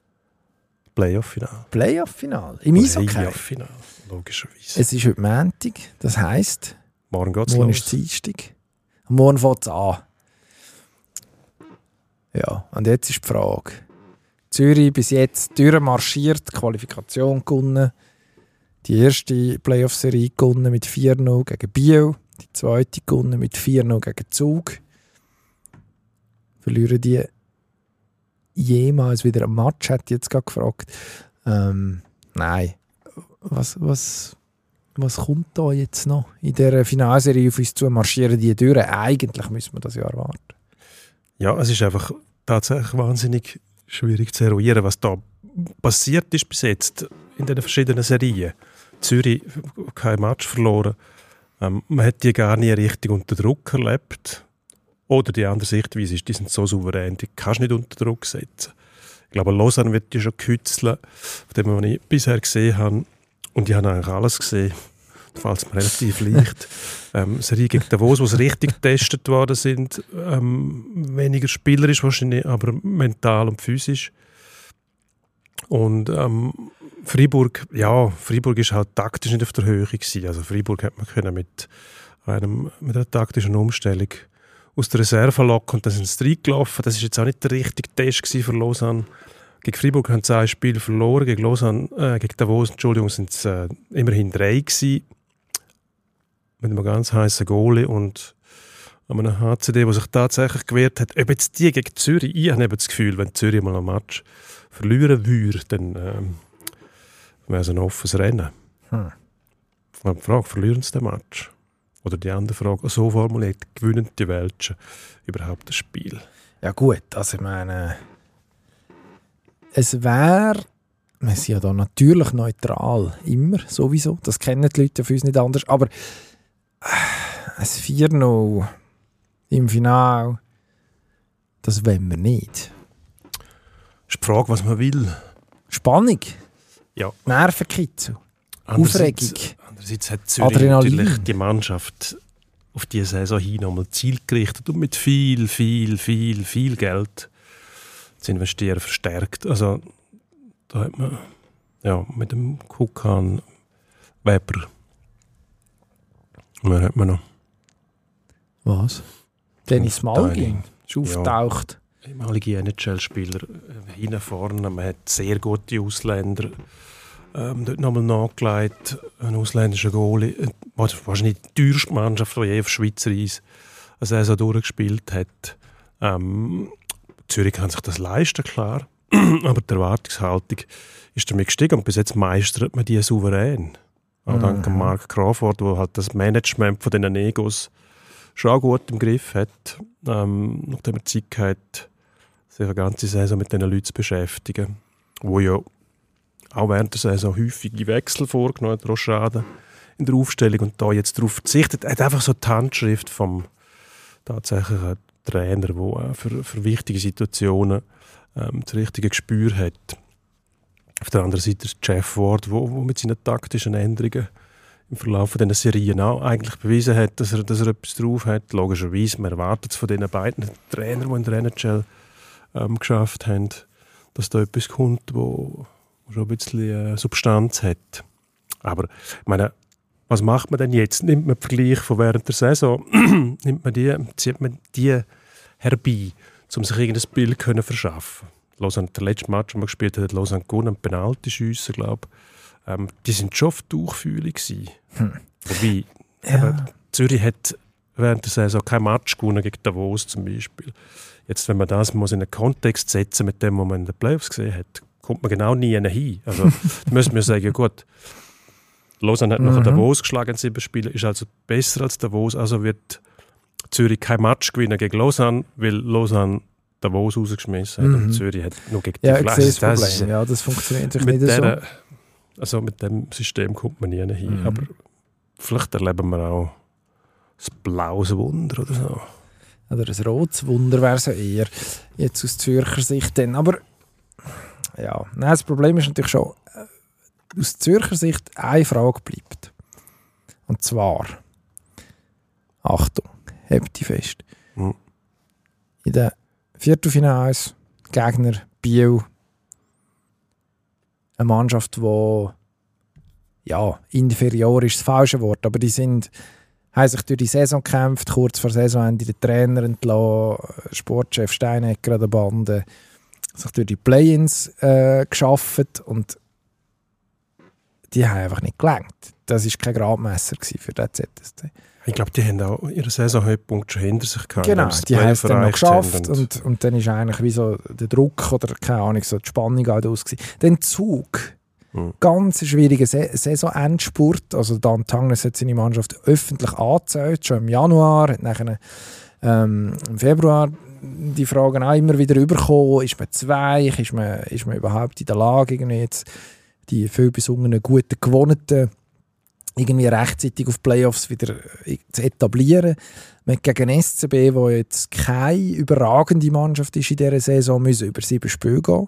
Playoff-Final im Eishockey. Playoff-Final, logischerweise. Es ist heute Montag, das heisst, Morgen geht's morgen los. ist Dienstag. Morgen fängt es an. Ja, und jetzt ist die Frage. Zürich bis jetzt durchmarschiert, Qualifikation gewonnen, die erste Playoff-Serie gewonnen mit 4-0 gegen Biel, die zweite gewonnen mit 4-0 gegen Zug. Verlieren die jemals wieder ein Match, hat jetzt gerade gefragt. Nein. Was kommt da jetzt noch? In dieser Finalserie auf uns zu marschieren die durch. Eigentlich müssen wir das ja erwarten. Ja, es ist einfach tatsächlich wahnsinnig schwierig zu eruieren, was da passiert ist bis jetzt in den verschiedenen Serien. Zürich kein Match verloren. Man hat die gar nie richtig unter Druck erlebt. Oder die andere Sichtweise ist, die sind so souverän, die kannst du nicht unter Druck setzen. Ich glaube, Lausanne wird die schon kützeln, von dem, was ich bisher gesehen habe. Und ich habe eigentlich alles gesehen. Da fällt es mir relativ leicht. Serie gegen Davos, wo sie richtig getestet worden sind. Weniger spielerisch wahrscheinlich, aber mental und physisch. Und Freiburg ist halt taktisch nicht auf der Höhe gewesen. Also Freiburg hat man können mit einer taktischen Umstellung aus der Reserve locken und dann sind sie reingelaufen. Das war jetzt auch nicht der richtige Test für Lausanne. Gegen Freiburg haben sie ein Spiel verloren, gegen Davos, sind es immerhin 3 gewesen. Mit einem ganz heißen Goalie und einem HCD, der sich tatsächlich gewehrt hat. Ob jetzt die gegen Zürich, ich habe eben das Gefühl, wenn Zürich mal ein Match verlieren würde, dann wäre es ein offenes Rennen. Die Frage, verlieren sie den Match? Oder die andere Frage, so formuliert, gewinnen die Welschen überhaupt das Spiel? Ja gut, also ich meine, es wäre, wir sind ja da natürlich neutral, immer, sowieso, das kennen die Leute für uns nicht anders, aber ein 4-0 im Finale, das wollen wir nicht. Das ist die Frage, was man will. Spannung, Ja. Nervenkitzel, Aufregung. Andererseits hat Zürich Adrenalin. natürlich die Mannschaft auf diese Saison hin nochmal zielgerichtet und mit viel Geld zu investieren verstärkt. Also da hat man mit dem Kukan, Weber, wer hat man noch? Was? Dennis Malgin ist Ja. auftaucht. Ehemalige NHL-Spieler hinten vorne. Man hat sehr gute Ausländer. Dort nochmal nachgelegt, ein ausländischer Goalie. Wahrscheinlich die teuerste Mannschaft, die je auf Schweizer Eis eine Saison durchgespielt hat. Zürich kann sich das leisten, klar. Aber die Erwartungshaltung ist damit gestiegen. Und bis jetzt meistert man die souverän. Auch dank Mark Crawford, der halt das Management von diesen Egos schon gut im Griff hat. Nachdem er Zeit hat, sich eine ganze Saison mit diesen Leuten zu beschäftigen. Wo ja auch während der Saison häufige Wechsel vorgenommen hat, Rochade in der Aufstellung und da jetzt darauf verzichtet. Er hat einfach so die Handschrift vom tatsächlichen Trainer, der für wichtige Situationen das richtige Gespür hat. Auf der anderen Seite ist Jeff Ward, der mit seinen taktischen Änderungen im Verlauf dieser Serien auch eigentlich bewiesen hat, dass er etwas drauf hat. Logischerweise, man erwartet es von diesen beiden Trainern, die in der NHL geschafft haben, dass da etwas kommt, wo schon ein bisschen Substanz hat. Aber ich meine, was macht man denn jetzt? Nimmt man den Vergleich von während der Saison, zieht man die herbei, um sich irgendein Bild zu verschaffen? Lausanne, der letzte Match, den wir gespielt haben, hat Lausanne gewonnen, Penalty-Schüsse, glaube ich. Die sind schon auf Tuchfühlung gewesen. Wobei, eben, Zürich hat während der Saison kein Match gewonnen gegen Davos zum Beispiel. Jetzt, wenn man das muss in einen Kontext setzen mit dem, was man in den Playoffs gesehen hat, kommt man genau nie hin. Also da müssen wir sagen, ja gut, Lausanne hat noch Davos geschlagen in 7 Spielen, ist also besser als Davos, also wird Zürich kein Match gewinnen gegen Lausanne, weil Lausanne Davos rausgeschmissen hat und Zürich hat nur gegen die Ja, ich sehe das Flash. Problem. Ja, das funktioniert natürlich nicht so. Also mit dem System kommt man nie hin. Aber vielleicht erleben wir auch ein blaues Wunder oder so. Oder ein rotes Wunder wäre es ja eher jetzt aus Zürcher Sicht. Dann. Aber ja, nein, das Problem ist natürlich schon, aus Zürcher Sicht eine Frage bleibt. Und zwar, Achtung, hebt die fest. In den Viertelfinals, Gegner Biel, eine Mannschaft, die inferior ist das falsche Wort, aber die haben sich durch die Saison gekämpft, kurz vor Saisonende den Trainer entlassen, Sportchef Steinecker an der Bande, sich durch die Play-ins geschafft und die haben einfach nicht gelangt. Das war kein Gradmesser für den ZSC. Ich glaube, die haben auch ihren Saisonhöhepunkt schon hinter sich gehabt. Genau, die haben es dann noch geschafft und dann ist eigentlich wie so der Druck oder keine Ahnung, so die Spannung halt aus gewesen. Dann Zug, ganz schwieriger Saisonendspurt, also Dan Tangnes hat seine Mannschaft öffentlich angezählt, schon im Januar, hat nachher im Februar die Fragen auch immer wieder überkommen, ist man zweich, ist man überhaupt in der Lage, irgendwie jetzt die viel besungenen guten Gewohnten irgendwie rechtzeitig auf Playoffs wieder zu etablieren. Man hat gegen SCB, wo jetzt keine überragende Mannschaft ist in dieser Saison, müssen über 7 Spiele gehen.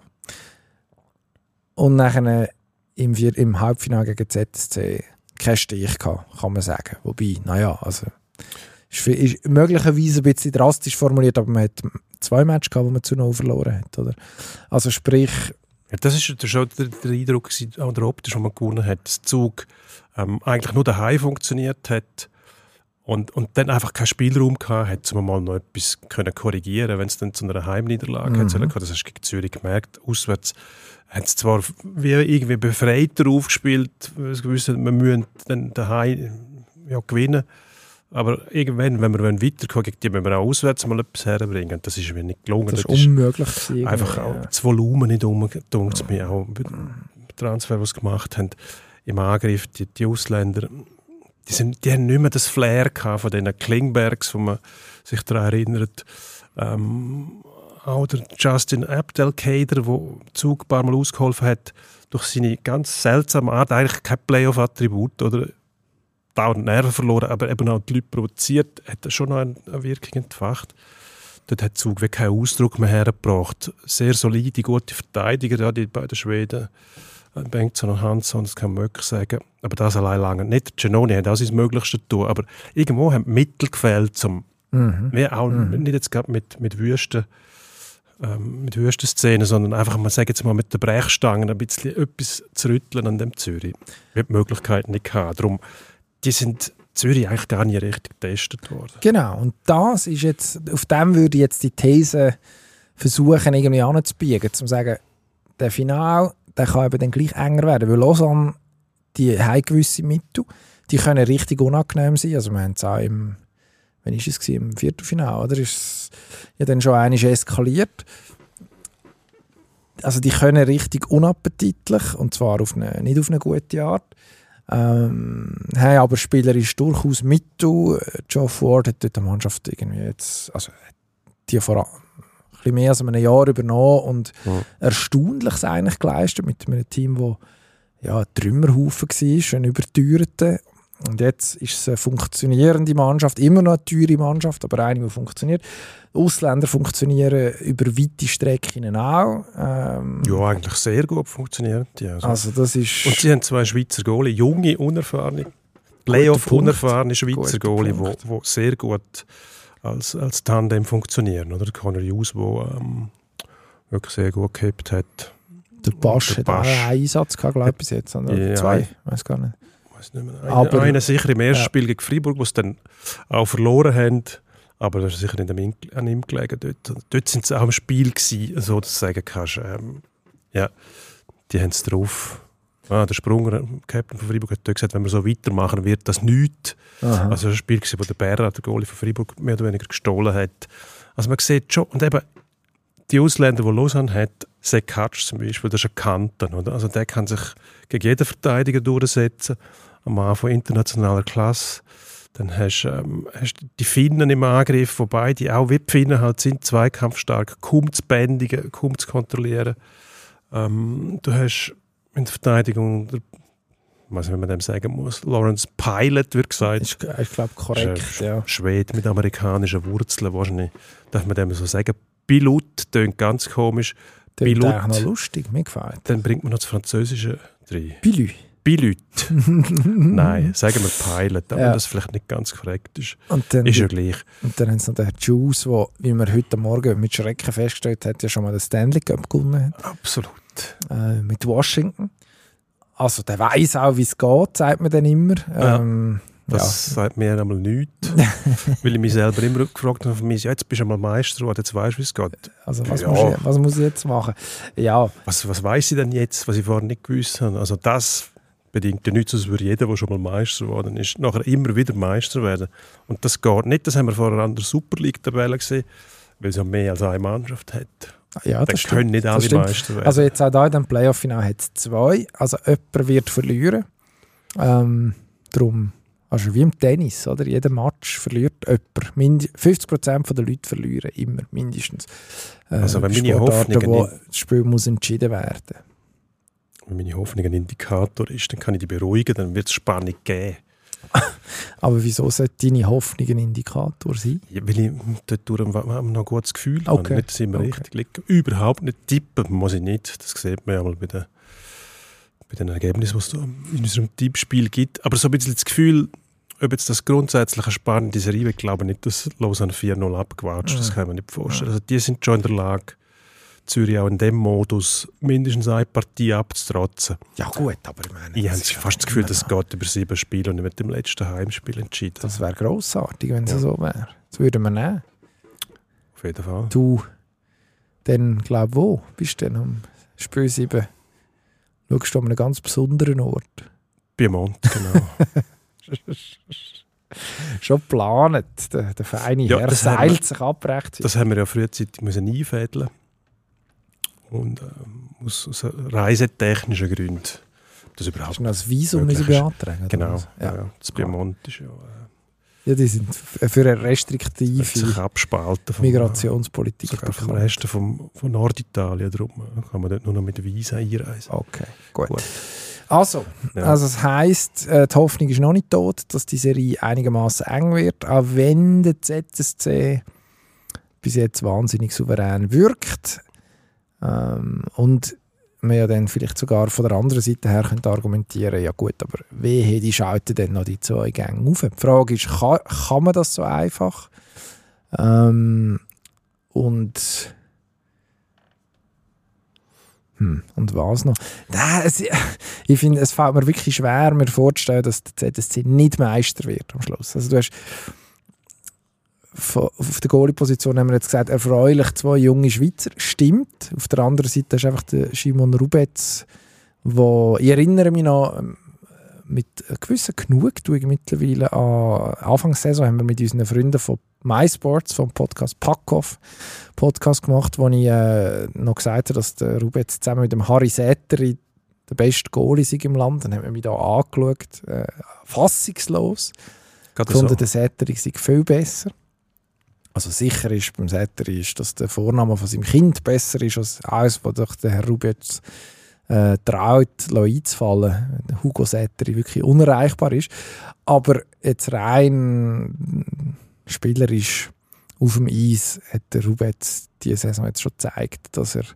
Und nachher im Halbfinale gegen ZSC kein Stich gehabt, kann man sagen. Wobei, naja, also ist möglicherweise ein bisschen drastisch formuliert, aber man hat 2 Matches gehabt, die man zu 0 verloren hat. Oder? Also sprich... Ja, das ist schon der Eindruck, oder optisch, den man gewonnen hat, dass der Zug eigentlich nur daheim funktioniert hat und dann einfach keinen Spielraum gehabt hat, um mal noch etwas korrigieren, wenn es dann zu einer Heimniederlage hat. Das hast du gegen Zürich gemerkt. Auswärts haben sie zwar wie irgendwie befreiter aufgespielt, weil sie gewusst haben, wir müssen dann daheim gewinnen, aber irgendwann, wenn wir weiterkommen, gegen die müssen wir auch auswärts mal etwas herbringen. Das ist mir nicht gelungen. Das ist unmöglich gewesen. Einfach auch das Volumen nicht umgedunkt mir auch bei Transfer, die sie gemacht haben. Im Angriff, die Ausländer, die haben nicht mehr das Flair gehabt von diesen Klingbergs, wo man sich daran erinnert. Auch der Justin Abdelkader, der Zug ein paar Mal ausgeholfen hat, durch seine ganz seltsame Art, eigentlich kein Playoff-Attribut, oder dauernd Nerven verloren, aber eben auch die Leute provoziert, hat schon noch eine Wirkung entfacht. Dort hat Zug wirklich keinen Ausdruck mehr hergebracht. Sehr solide, gute Verteidiger, die beiden Schweden, Bengtsson und Hansson, das kann man wirklich sagen. Aber das allein lange nicht. Giannoni hat auch sein Möglichstes getan, aber irgendwo haben die Mittel gefehlt, nicht jetzt gerade mit Wüsten Szenen, sondern einfach, man sagt jetzt mal, mit der Brechstange ein bisschen etwas zu rütteln an dem Zürich. Wir haben die Möglichkeit nicht gehabt. Darum, die sind Zürich eigentlich gar nicht richtig getestet worden. Genau, und das ist jetzt, auf dem würde ich jetzt die These versuchen, irgendwie anzubiegen, um zu sagen, der Final, der kann eben dann gleich enger werden, weil Lausanne, die haben gewisse Mittel, die können richtig unangenehm sein, also wir haben es auch im Viertelfinale, oder? Ist es ja dann schon einmal eskaliert. Also die können richtig unappetitlich, und zwar nicht auf eine gute Art. Haben aber spielerisch durchaus Mittel. Geoff Ward hat dort die Mannschaft irgendwie jetzt, also die vor ein bisschen mehr als einem Jahr übernommen und Erstaunliches eigentlich geleistet mit einem Team, das ein Trümmerhaufen war, ein überteuerter. Und jetzt ist es eine funktionierende Mannschaft, immer noch eine teure Mannschaft, aber eine, die funktioniert. Die Ausländer funktionieren über weite Strecken auch. Ja, eigentlich sehr gut funktioniert. Ja, also das ist und sie haben 2 Schweizer Goalie, junge, unerfahrene, Playoff-unerfahrene Schweizer Goalie, die sehr gut als Tandem funktionieren. Oder? Conor Hughes, der wirklich sehr gut gehabt hat. Der Basch hat auch einen Einsatz gehabt, glaube ich, bis jetzt. Oder 2, ich weiß gar nicht. Einer sicher im ersten Spiel gegen Freiburg, wo sie dann auch verloren haben. Aber das ist sicher nicht an ihm gelegen. Dort sind sie auch im Spiel gewesen, so dass du sagen kannst, ja, die haben es drauf. Der Sprunger, der Captain von Freiburg, hat gesagt, wenn wir so weitermachen, wird das nichts. Aha. Also ein Spiel, wo der Berra, der Goalie von Freiburg, mehr oder weniger gestohlen hat. Also man sieht schon, und eben die Ausländer, die Lausanne hat, Sekatsch zum Beispiel, das ist ein Kanten. Oder? Also der kann sich gegen jeden Verteidiger durchsetzen, am Anfang internationaler Klasse. Dann hast du die Finnen im Angriff, wobei die auch wie die Finnen halt sind, zweikampfstark, kaum zu bändigen, kaum zu kontrollieren. Du hast in der Verteidigung, ich weiß nicht, wie man dem sagen muss, Lawrence Pilot wird gesagt. Ich glaube, korrekt, ja. Schwede mit amerikanischen Wurzeln, wahrscheinlich, darf man dem so sagen. Pilot klingt ganz komisch. Das ist Pilot, eigentlich noch lustig, mir gefällt. dann bringt man noch das Französische rein. Pilü. Pilot. Nein, sagen wir Pilot, aber Ja. das vielleicht nicht ganz korrekt ist. Und dann, Ist ja gleich. und dann haben sie noch den Juice, der, wie man heute Morgen mit Schrecken festgestellt hat, ja schon mal den Stanley Cup gewonnen hat. Absolut. Mit Washington. Also der weiss auch, wie es geht, sagt man dann immer. Das sagt mir einmal nichts. Weil ich mich selber immer gefragt habe, ja, jetzt bist du einmal Meister geworden, jetzt weißt du, wie es geht. Also Ja. was muss ich jetzt machen? Ja, Was weiss ich denn jetzt, was ich vorher nicht gewusst habe? Also das bedingt ja nichts, als würde jeder, der schon mal Meister geworden ist, nachher immer wieder Meister werden. Und das geht nicht, das haben wir vorher an der Super League-Tabelle gesehen, weil es ja mehr als eine Mannschaft hat. ja, Dann das können nicht Das alle stimmt. Meister werden. Also jetzt auch da in dem Playoff-Final hat es 2. Also jemand wird verlieren. Darum, also wie im Tennis, oder? Jeder Match verliert jemand. 50% der Leute verlieren immer, mindestens. Also wenn meine Sportarten, Hoffnungen wo das Spiel muss entschieden werden. Wenn meine Hoffnung ein Indikator ist, dann kann ich die beruhigen, dann wird es Spannung geben. Aber wieso sollte deine Hoffnung ein Indikator sein? Ja, weil ich dort noch ein gutes Gefühl habe. Okay. Nicht, dass ich immer Okay. richtig liege. Überhaupt nicht tippen muss ich nicht. Das sieht man ja mal bei den Ergebnissen, die es da in unserem Tippspiel gibt. Aber so ein bisschen das Gefühl, ob jetzt das grundsätzlich eine spannende Serie wird, glaube ich nicht, dass Lausanne 4-0 abgewatscht. Das kann man nicht vorstellen. Also die sind schon in der Lage, Zürich auch in dem Modus mindestens eine Partie abzutrotzen. Ja gut, aber ich meine... Ich habe das ist fast das Gefühl, das geht über 7 Spiele und mit dem letzten Heimspiel entschieden. Das wäre grossartig, wenn es Ja. so wäre. Das würden wir nehmen. Auf jeden Fall. Du, dann glaube wo? Bist du denn am Spiel 7? Schaust du an einem ganz besonderen Ort? Piemont, genau. Schon geplant. Der feine Ja, Herr das haben wir- seilt sich ab recht. Das haben wir ja frühzeitig müssen einfädeln. Und aus reisetechnischen Gründen. Das Hast überhaupt du noch ein Visum möglich müssen ist. beantragen? oder Genau. was? Ja. Ja. Das Piemont ist ja Ja, die sind für eine hat restriktive sich abspalten Migrationspolitik vom bekannt. Rest von Norditalien. Darum kann man dort nur noch mit Visa einreisen. Okay, gut. Gut. Also, Ja. also das heisst, die Hoffnung ist noch nicht tot, dass die Serie einigermaßen eng wird, auch wenn der ZSC bis jetzt wahnsinnig souverän wirkt. Und man ja dann vielleicht sogar von der anderen Seite her könnte argumentieren, ja gut, aber wehe, die schalten dann noch die 2 Gänge auf. Die Frage ist, kann man das so einfach? Und was noch? Nein, ich finde, es fällt mir wirklich schwer, mir vorzustellen, dass der ZSC nicht Meister wird am Schluss. Also du hast auf der Goalie-Position haben wir jetzt gesagt, erfreulich 2 junge Schweizer. Stimmt. Auf der anderen Seite ist einfach der Simon Rubetz, wo ich erinnere mich noch mit einer gewissen Genugtuung mittlerweile an Anfangssaison haben wir mit unseren Freunden von MySports, vom Podcast Packoff Podcast gemacht, wo ich noch gesagt habe, dass der Rubetz zusammen mit dem Harry Säteri der beste Goalie sei im Land. Dann haben wir mich da angeschaut, fassungslos. Gerade Gefunden, so. der Säteri sei viel besser. Also sicher ist beim Säteri, ist, dass der Vorname von seinem Kind besser ist als alles, was doch der Herr Rubetz traut, einzufallen. Hugo Säteri wirklich unerreichbar ist. Aber jetzt rein spielerisch auf dem Eis hat der Rubetz diese Saison jetzt schon gezeigt, dass er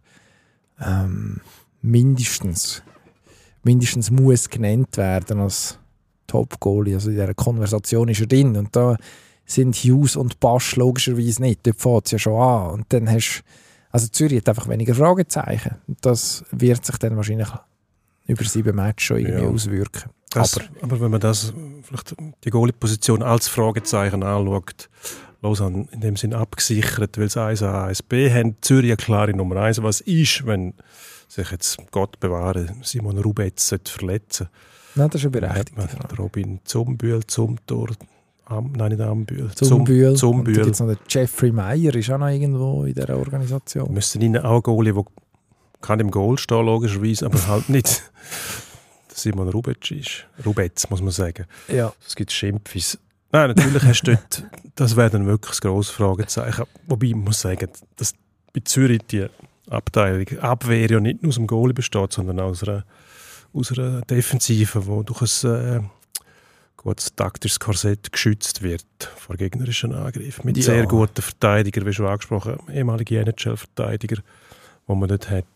mindestens muss genannt werden als Top-Goalie. Also in dieser Konversation ist er drin. Und da sind Hughes und Basch logischerweise nicht. Dort fängt es ja schon an. Und dann hast also Zürich hat einfach weniger Fragezeichen. Und das wird sich dann wahrscheinlich über 7 Matches schon irgendwie auswirken. Aber wenn man das vielleicht die Goalie-Position als Fragezeichen anschaut, Lausanne in dem Sinn abgesichert, weil sie 1A, 1B haben. Zürich eine klare Nummer 1. Was ist, wenn sich jetzt, Gott bewahre, Simon Rubetz verletzen? Nein, das ist eine berechtigte Frage. Robin Zumbühl, Zumthor, nein, nicht Ambühl. Zumbühl. Zumbühl. Und da gibt es noch den Jeffrey Meyer, ist auch noch irgendwo in dieser Organisation. Wir müssen ihnen auch einen Goalie, der kann im Goal stehen, logischerweise, aber halt nicht Simon Rubetz ist. Rubetz, muss man sagen. Ja. Es gibt Schimpfis. Nein, natürlich hast du dort, das wäre dann wirklich ein grosses Fragezeichen. Wobei, ich muss sagen, dass bei Zürich die Abteilung Abwehr ja nicht nur aus dem Goalie besteht, sondern auch aus einer Defensive, die durch ein gutes taktisches Korsett geschützt wird vor gegnerischen Angriffen. Mit sehr guten Verteidigern, wie schon angesprochen, ehemalige NHL-Verteidiger, die man dort hat.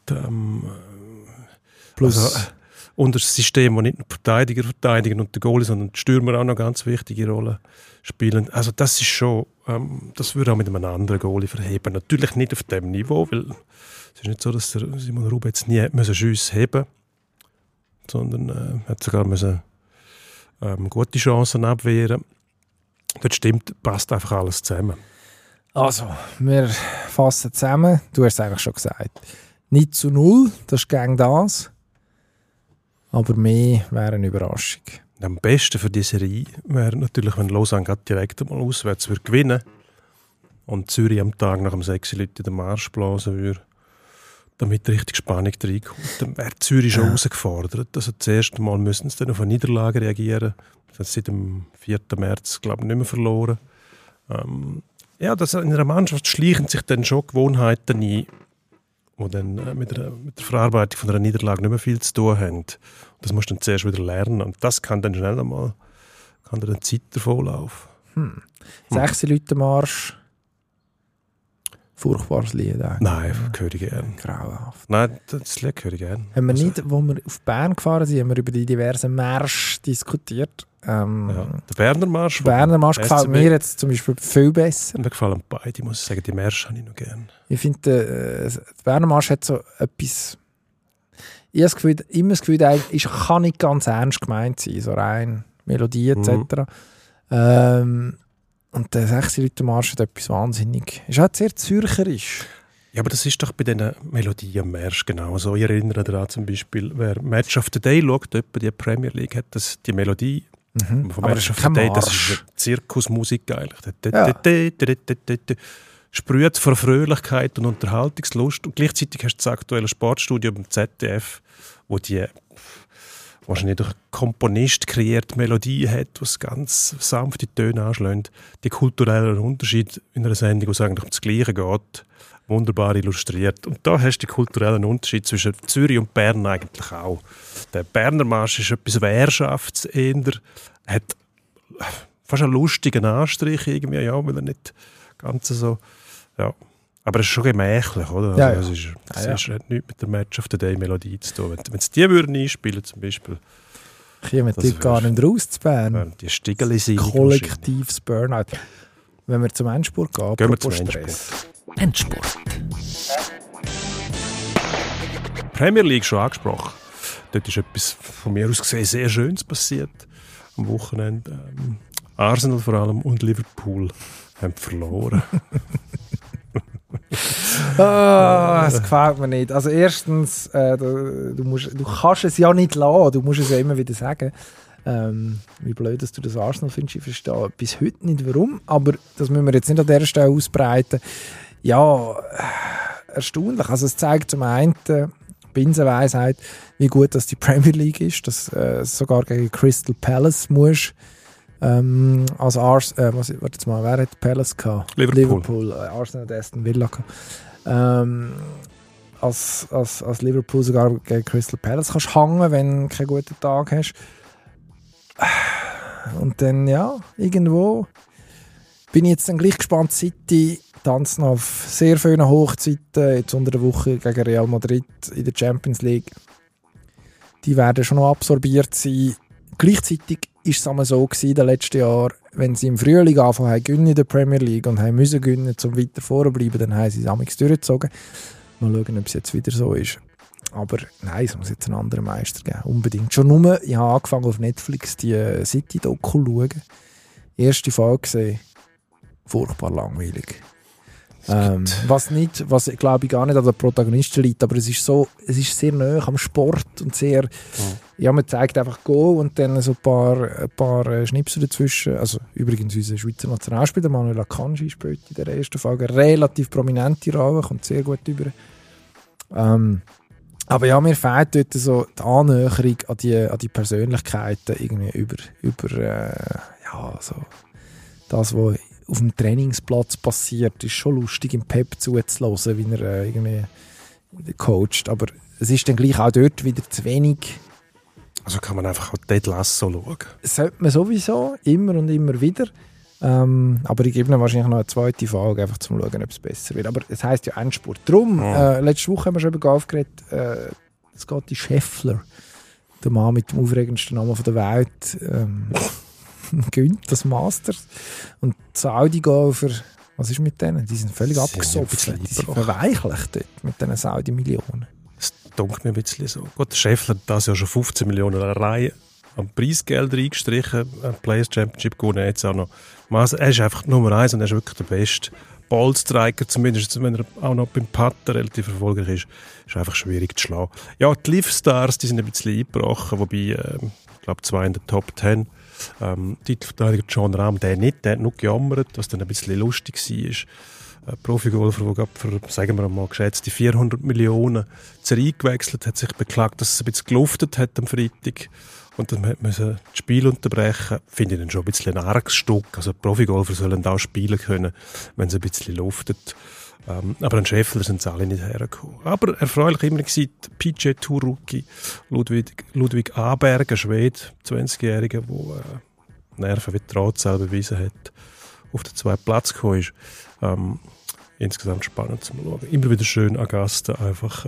Plus... Also, und ein System, wo nicht nur Verteidiger verteidigen und der Goalie, sondern die Stürmer auch noch eine ganz wichtige Rolle spielen. Also das ist schon, das würde auch mit einem anderen Goalie verheben. Natürlich nicht auf dem Niveau, weil es ist nicht so, dass der Simon Rubetz nie Schüsse heben musste, sondern hat sogar gute Chancen abwehren. Das stimmt, passt einfach alles zusammen. Also, wir fassen zusammen. Du hast es eigentlich schon gesagt. Nicht zu 0, das ist gegen das. Aber mehr wäre eine Überraschung. Am besten für diese Serie wäre natürlich, wenn Lausanne direkt mal auswärts würde gewinnen und Zürich am Tag nach dem 6 Leute den Marsch blasen würde, damit richtig Spannung reinkommt. Dann wäre Zürich schon herausgefordert. Also das erste Mal müssen sie dann auf eine Niederlage reagieren. Das hat seit dem 4. März, glaube ich, nicht mehr verloren. In einer Mannschaft schleichen sich dann schon Gewohnheiten ein, die dann mit der Verarbeitung von einer Niederlage nicht mehr viel zu tun haben. Das musst du dann zuerst wieder lernen. Und das kann dann schnell einmal Zeit davonlaufen. 6 Leute Marsch. Furchtbares Lied eigentlich. Nein, höre ich gerne. Grauenhaft. Nein, das Lied höre ich gerne. Haben wir nicht, wo wir auf Bern gefahren sind, haben wir über die diversen Märsche diskutiert. Der Berner Marsch. Der Berner Marsch gefällt mir jetzt zum Beispiel viel besser. Mir gefallen beide, muss ich sagen. Die Märsche habe ich noch gerne. Ich finde, der Berner Marsch hat so etwas... Ich habe immer das Gefühl, der kann nicht ganz ernst gemeint sein, so rein Melodie etc. Und der 6 Leute Marsch hat etwas wahnsinnig. Ist auch sehr zürcherisch. Ja, aber das ist doch bei diesen Melodien am Märsch genau so. Ich erinnere daran zum Beispiel, wer Match of the Day schaut, die Premier League hat die Melodie von Match of the Day, das ist eine Zirkusmusik eigentlich. Sprüht vor Fröhlichkeit und Unterhaltungslust. Und gleichzeitig hast du das aktuelle Sportstudio beim ZDF, wo die wahrscheinlich durch einen Komponist kreierte Melodie hat, die ganz sanfte Töne anschlägt. Die kulturellen Unterschied in einer Sendung, wo es eigentlich um das Gleiche geht, wunderbar illustriert. Und da hast du den kulturellen Unterschied zwischen Zürich und Bern eigentlich auch. Der Berner Marsch ist etwas Währschafts-eher, hat fast einen lustigen Anstrich irgendwie, ja, weil er nicht ganz so, ja. Aber es ist schon gemächlich, oder? Ja, also es hat nichts mit der Match of the Day Melodie zu tun. Wenn sie die würden einspielen zum Beispiel, kommen die gar nicht raus zu Bern. Die Stiegeli sind kollektives Burnout. Wenn wir zum Endspurt gehen, wir zum Endspurt. Premier League schon angesprochen. Dort ist etwas von mir aus gesehen sehr Schönes passiert. Am Wochenende Arsenal vor allem und Liverpool haben verloren. Das gefällt mir nicht. Also erstens, du kannst es ja nicht lassen, du musst es ja immer wieder sagen. Wie blöd, dass du das Arsenal findest, ich verstehe bis heute nicht warum, aber das müssen wir jetzt nicht an dieser Stelle ausbreiten. Ja, erstaunlich. Also es zeigt zum einen Binsenweisheit, wie gut dass die Premier League ist, dass sogar gegen Crystal Palace musst als wer hat Palace gehabt? Liverpool. Arsenal und Aston Villa gehabt. Als Liverpool sogar gegen Crystal Palace kannst hängen, wenn du keinen guten Tag hast. Und dann, ja, irgendwo bin ich jetzt dann gleich gespannt. City tanzen auf sehr vielen Hochzeiten, jetzt unter der Woche gegen Real Madrid in der Champions League. Die werden schon noch absorbiert sein. Gleichzeitig war es einmal so in den letzten Jahren, wenn sie im Frühling angefangen haben, gewinnen in der Premier League und haben müssen gewinnen, um weiter vorzubleiben, dann haben sie es amigs durchgezogen. Mal schauen, ob es jetzt wieder so ist. Aber nein, es muss jetzt einen anderen Meister geben. Unbedingt. Schon nur, ich habe angefangen auf Netflix die City-Doku zu schauen. Erste Folge gesehen. furchtbar langweilig. Was glaube ich gar nicht an den Protagonisten liegt, aber es ist sehr nahe am Sport und sehr, man zeigt einfach Go und dann so ein paar Schnipsel dazwischen. Also übrigens unser Schweizer Nationalspieler Manuel Akanji spielt in der ersten Folge eine relativ prominente Rolle, kommt sehr gut über. Aber ja, mir fehlt dort so die Annäherung an die Persönlichkeiten irgendwie über so das, was auf dem Trainingsplatz passiert, ist schon lustig, im Pep zuzuhören, wie er irgendwie coacht. Aber es ist dann gleich auch dort wieder zu wenig. Also kann man einfach auch Ted Lasso schauen? Das sollte man sowieso, immer und immer wieder. Aber ich gebe ihm wahrscheinlich noch eine zweite Folge, einfach zum schauen, ob es besser wird. Aber es heisst ja Endspurt. Darum, letzte Woche haben wir schon über aufgeredet, es geht die Scheffler, der Mann mit dem aufregendsten Namen der Welt, gönnt das Masters. Und Saudi gehen für, was ist mit denen? Die sind völlig abgesopft. Die sind verweichlicht dort mit diesen Saudi-Millionen. Das dunkelt mir ein bisschen so. Gut, der Scheffler hat das ja schon 15 Millionen Reihe an Preisgelder eingestrichen, Players Championship gewonnen, jetzt auch noch. Er ist einfach Nummer 1 und er ist wirklich der beste Ballstriker, zumindest wenn er auch noch beim Putter relativ erfolgreich ist einfach schwierig zu schlagen. Ja, die Live-Stars, die sind ein bisschen eingebrochen, wobei, ich glaube, 2 in der Top 10. Titelverteidiger John Rahm, der hat nur gejammert, was dann ein bisschen lustig war. Profigolfer, der gerade für, sagen wir mal, geschätzte 400 Millionen zurückgewechselt hat, sich beklagt, dass es ein bisschen geluftet hat am Freitag. Und dann musste das Spiel unterbrechen. Finde ich dann schon ein bisschen ein arges Stück. Also Profigolfer sollen auch spielen können, wenn es ein bisschen luftet. Aber an Scheffler sind sie alle nicht hergekommen. Aber erfreulich immer gewesen, PGA Tour Rookie Ludwig Aberg, ein Schwede, 20-Jähriger, der Nerven wie Drahtseil bewiesen hat, auf den 2. Platz gekommen ist. Insgesamt spannend zu schauen. Immer wieder schön Augusta, einfach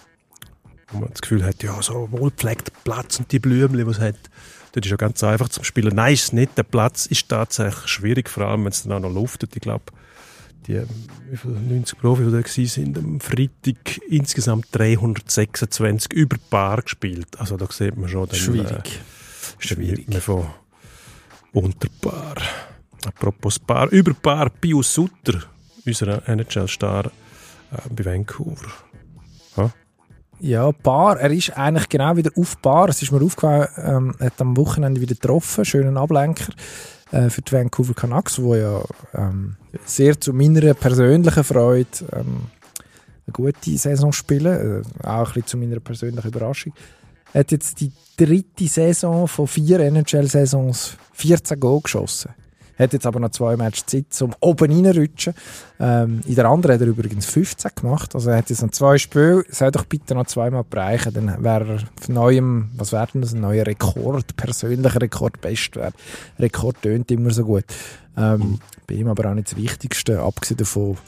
wo man das Gefühl hat, ja, so wohlgepflegter Platz und die Blümchen, die es hat, das ist ja ganz einfach zum Spielen. Nein, ist es nicht. Der Platz ist tatsächlich schwierig, vor allem wenn es dann auch noch luftet. Ich glaube, die 90 Profi, die da waren, am Freitag insgesamt 326 über Paar gespielt. Also da sieht man schon, dann schwierig. Man von unter Paar. Apropos Paar, über Paar, Pius Sutter, unser NHL-Star bei Vancouver. Ha? Ja, Paar. Er ist eigentlich genau wieder auf Paar. Es ist mir aufgefallen, er hat am Wochenende wieder getroffen. Schönen Ablenker für die Vancouver Canucks, die ja sehr zu meiner persönlichen Freude eine gute Saison spielen. Auch ein bisschen zu meiner persönlichen Überraschung. Er hat jetzt die 3. Saison von 4 NHL-Saisons 14 Goal geschossen. Hat jetzt aber noch 2 Matches Zeit, um oben reinzurutschen. In der anderen hat er übrigens 15 gemacht. Also er hat jetzt noch 2 Spiele. Soll doch bitte noch 2-mal bereichen. Dann wäre er auf neuem, was wäre denn das? Ein neuer Rekord, persönlicher Rekord, Bestwert. Rekord tönt immer so gut. Bei ihm aber auch nicht das Wichtigste, abgesehen davon,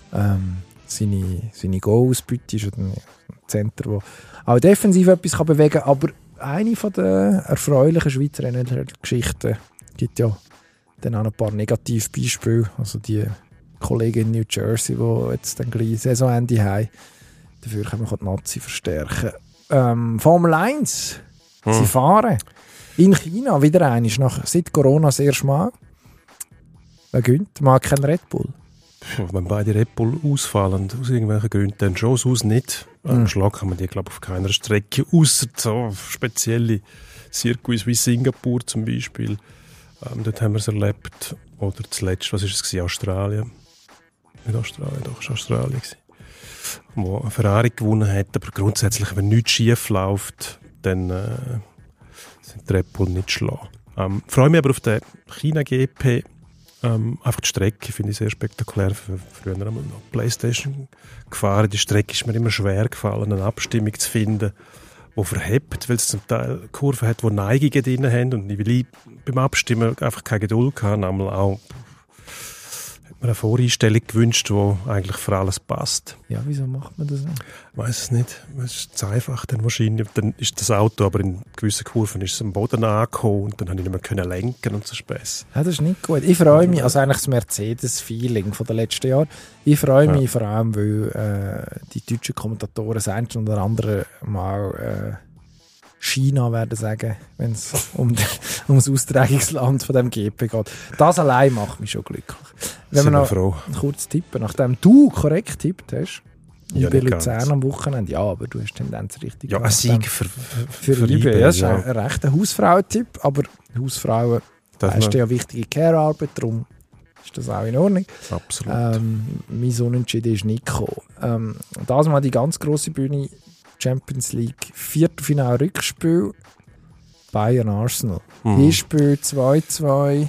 seine Goal-Ausbeute ist ein Center, der auch defensiv etwas bewegen kann. Aber eine von der erfreulichen Schweizer NHL-Geschichten gibt ja dann auch noch ein paar Negativbeispiele. Also die Kollegen in New Jersey, die jetzt dann gleich Saisonende haben. Dafür können wir die Nazi verstärken. Formel 1. Sie fahren. In China wieder einmal. Seit Corona das erste Mal. Wer gönnt? Mag kein Red Bull. Wenn beide Red Bull ausfallen, aus irgendwelchen Gründen, dann schon aus nicht. Am Schlag kann man die, glaube ich, auf keiner Strecke, außer so spezielle Circuits wie Singapur zum Beispiel. Dort haben wir es erlebt. Oder zuletzt, was war es? Australien. Nicht Australien, doch, es war Australien. Wo Ferrari gewonnen hat. Aber grundsätzlich, wenn nichts schief läuft, dann sind die Red Bull nicht schlagen. Freue mich aber auf den China-GP. Einfach die Strecke finde ich sehr spektakulär. Früher einmal noch Playstation gefahren. Die Strecke ist mir immer schwer gefallen, eine Abstimmung zu finden, die verhebt, weil es zum Teil Kurven hat, die Neigungen drin haben. Und weil ich beim Abstimmen einfach keine Geduld hatte, einmal auch hat mir eine Voreinstellung gewünscht, die eigentlich für alles passt. Ja, wieso macht man das nicht? Ich weiss es nicht. Es ist zu einfach dann wahrscheinlich. Dann ist das Auto aber in gewissen Kurven ist es am Boden angekommen und dann konnte ich nicht mehr lenken und so Späß. Ja, das ist nicht gut. Ich freue mich, also eigentlich das Mercedes-Feeling von den letzten Jahren. Ich freue mich vor allem, weil die deutschen Kommentatoren das ein oder andere Mal China werden sagen, wenn es um das Austragungsland von dem GP geht. Das allein macht mich schon glücklich. Wenn wir noch kurz tippen, nachdem du korrekt tippt hast, IB Luzern am Wochenende, ja, aber du hast Tendenz richtig gemacht. Ja, ein Sieg für IB. Ja, das ist ein rechter Hausfrauentipp, aber Hausfrauen leisten ja wichtige Care-Arbeit, darum ist das auch in Ordnung. Absolut. Mein Unentschieden ist nicht gekommen. Das mal die ganz grosse Bühne, Champions League, Viertelfinale-Rückspiel, Bayern-Arsenal. Hinspiel 2-2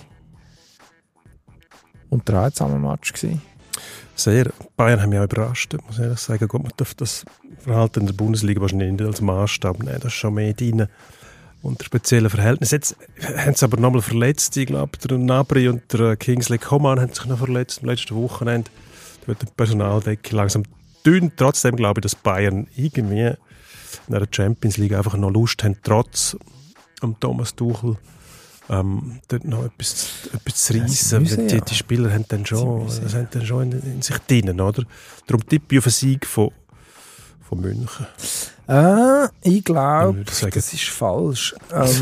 und 3 zusammen Match gewesen. Sehr. Bayern haben mich auch überrascht, muss ich ehrlich sagen. Gut, man darf das Verhalten in der Bundesliga wahrscheinlich nicht als Maßstab nehmen. Das ist schon mehr drin. Unter speziellen Verhältnissen. Jetzt haben sie aber nochmal verletzt. Ich glaube, der Gnabry und der Kingsley Coman haben sich noch verletzt am letzten Wochenende. Da wird die Personaldecke langsam dünn. Trotzdem glaube ich, dass Bayern irgendwie in der Champions League einfach noch Lust haben, trotz Thomas Tuchel dort noch etwas zu reissen. Die Spieler haben dann schon in sich drin, oder? Darum tippe ich auf einen Sieg von München. Ich glaube, das ist falsch.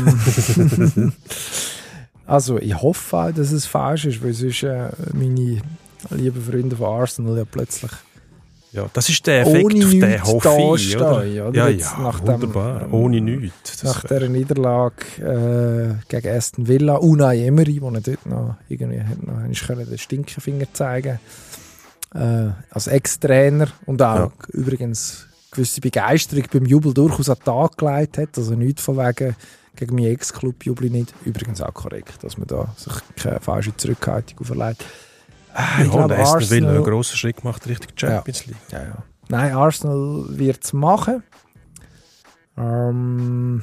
Also, ich hoffe auch, dass es falsch ist, weil sonst meine lieben Freunde von Arsenal ja plötzlich ja, das ist der Effekt, auf den hoffe ich, oder? Ja, wunderbar, ohne nichts. Nach dieser Niederlage gegen Aston Villa, Unai Emery, wo er dort noch irgendwie den Stinkefinger zeigen als Ex-Trainer und auch übrigens gewisse Begeisterung beim Jubel durchaus an den Tag gelegt hat, also nichts von wegen gegen meinen Ex-Club jubel nicht. Übrigens auch korrekt, dass man da sich keine falsche Zurückhaltung auferlegt. Ich glaube, Aston Villa einen grossen Schritt gemacht Richtung Champions League. Ja. Nein, Arsenal wird es machen. 0-1.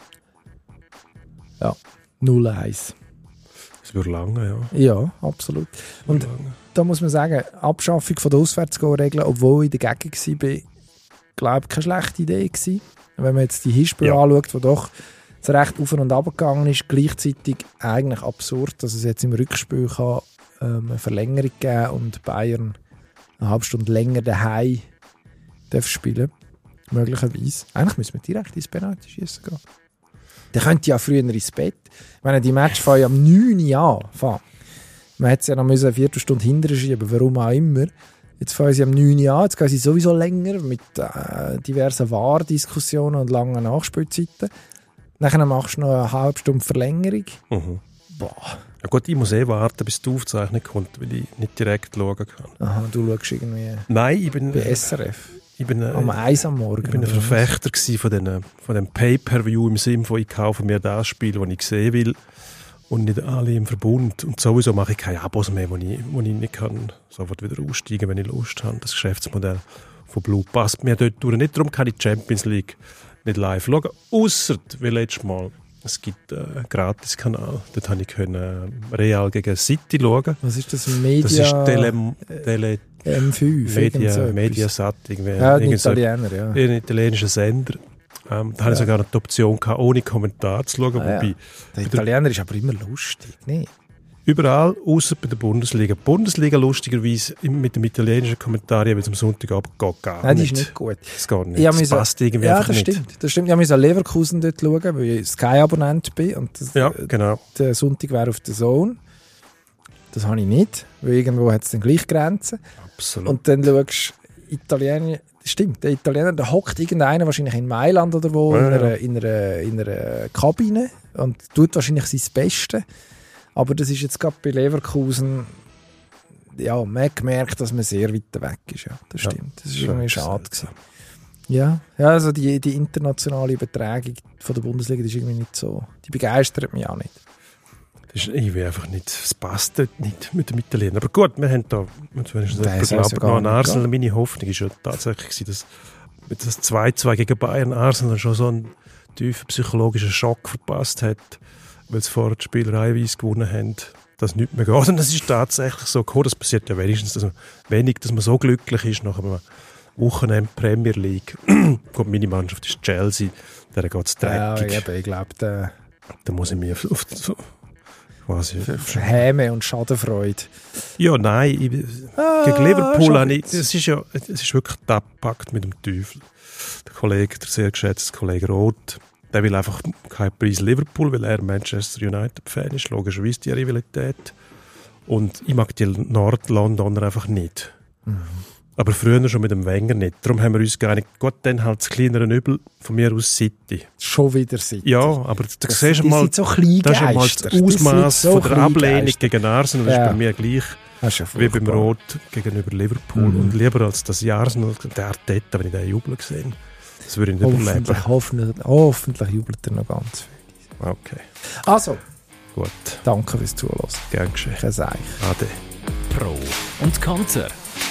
Das wird lange, ja. Ja, absolut. Und da muss man sagen, Abschaffung von der Auswärtsgoal-Regeln, obwohl ich dagegen war, glaube ich, keine schlechte Idee gewesen. Wenn man jetzt die Hinspiele anschaut, wo doch es recht auf und ab gegangen ist, gleichzeitig eigentlich absurd, dass es jetzt im Rückspiel kann eine Verlängerung geben und Bayern eine halbe Stunde länger daheim spielen. Möglicherweise. Eigentlich müssen wir direkt ins Penalty schießen gehen. Der könnte ja früher ins Bett. Ich meine, die Match fangen ja um 9 Uhr an. Man hätte es ja noch eine Viertelstunde hinterher schieben, warum auch immer. Jetzt fangen sie um 9 Uhr an, jetzt gehen sie sowieso länger mit diversen VAR-Diskussionen und langen Nachspielzeiten. Dann machst du noch eine halbe Stunde Verlängerung. Boah. Ja gut, ich muss warten, bis die Aufzeichnung kommt, weil ich nicht direkt schauen kann. Aha, du schaust irgendwie Nein, ich bin bei SRF. Ich bin am 1 am Morgen. Ich bin ein Verfechter von dem Pay-Per-View im Sinne von, ich kaufe mir das Spiel, das ich sehen will und nicht alle im Verbund. Und sowieso mache ich keine Abos mehr, wo ich nicht kann sofort wieder aussteigen, wenn ich Lust habe. Das Geschäftsmodell von Blue passt mir dort durch. Nicht darum kann ich die Champions League nicht live schauen, ausser wie letztes Mal. Es gibt einen Gratis-Kanal. Dort konnte ich Real gegen City schauen. Was ist das? Media? Das ist M5. Mediasat. Ein Italiener, ja. Ein italienischer Sender. Da hatte ich sogar noch die Option gehabt, ohne Kommentar zu schauen. Wobei, der Italiener ist aber immer lustig, nicht? Überall, außer bei der Bundesliga. Die Bundesliga lustigerweise mit dem italienischen Kommentar, wenn es am Sonntagabend geht, gar nicht. Nein, die ist nicht gut. Das geht nicht. Das passt irgendwie einfach nicht. Das stimmt. Ich musste Leverkusen dort schauen, weil ich Sky-Abonnent bin. Und genau. Der Sonntag wäre auf der Zone. Das habe ich nicht, weil irgendwo hat es dann gleich Grenzen. Absolut. Und dann schaust du Italiener. Stimmt, der Italiener, da hockt irgendeiner wahrscheinlich in Mailand oder wo in einer Kabine und tut wahrscheinlich sein Bestes. Aber das ist jetzt gerade bei Leverkusen, ja, man hat gemerkt, dass man sehr weit weg ist. Ja, das stimmt. Das ist irgendwie schade gewesen. Ja, also die internationale Übertragung von der Bundesliga, die ist irgendwie nicht so, die begeistert mich auch nicht. Das ist irgendwie einfach nicht, es passt dort nicht mit dem Italiener. Aber gut, wir haben da, Arsenal, meine Hoffnung ist ja tatsächlich, dass mit das 2-2 gegen Bayern Arsenal schon so einen tiefen psychologischen Schock verpasst hat, weil sie vorher die Spieler reihenweise gewonnen haben, dass nichts mehr geht. Und das ist tatsächlich so gekommen, das passiert ja wenigstens, dass man so glücklich ist nach einem Wochenende Premier League. Gut, meine Mannschaft ist Chelsea, der geht es dreckig. Ja, ich glaube, da muss ich mir auf quasi für Häme und Schadenfreude. Ja, nein, gegen Liverpool habe ich, es ist wirklich der Pakt mit dem Teufel. Der sehr geschätzte Kollege Roth, der will einfach keinen Preis Liverpool, weil er Manchester United-Fan ist, logischerweise die Rivalität. Und ich mag die Nord-Londoner einfach nicht. Mhm. Aber früher schon mit dem Wenger nicht. Darum haben wir uns geeinigt, gut, dann halt das kleinere Übel, von mir aus City. Schon wieder City. Ja, aber da siehst du mal, so das ist einmal das Ausmaß so von der Ablehnung gegen Arsenal. Das ist bei mir gleich wie beim Rot gegenüber Liverpool. Und lieber als das Arsenal, der Arteta, wenn ich den jubeln gesehen, das würde ich nicht überleben. Hoffentlich jubelt er noch ganz viel. Okay. Also, gut. Danke fürs Zuhören. Gern geschehen. Kein Seich. Ade. Pro und Konter.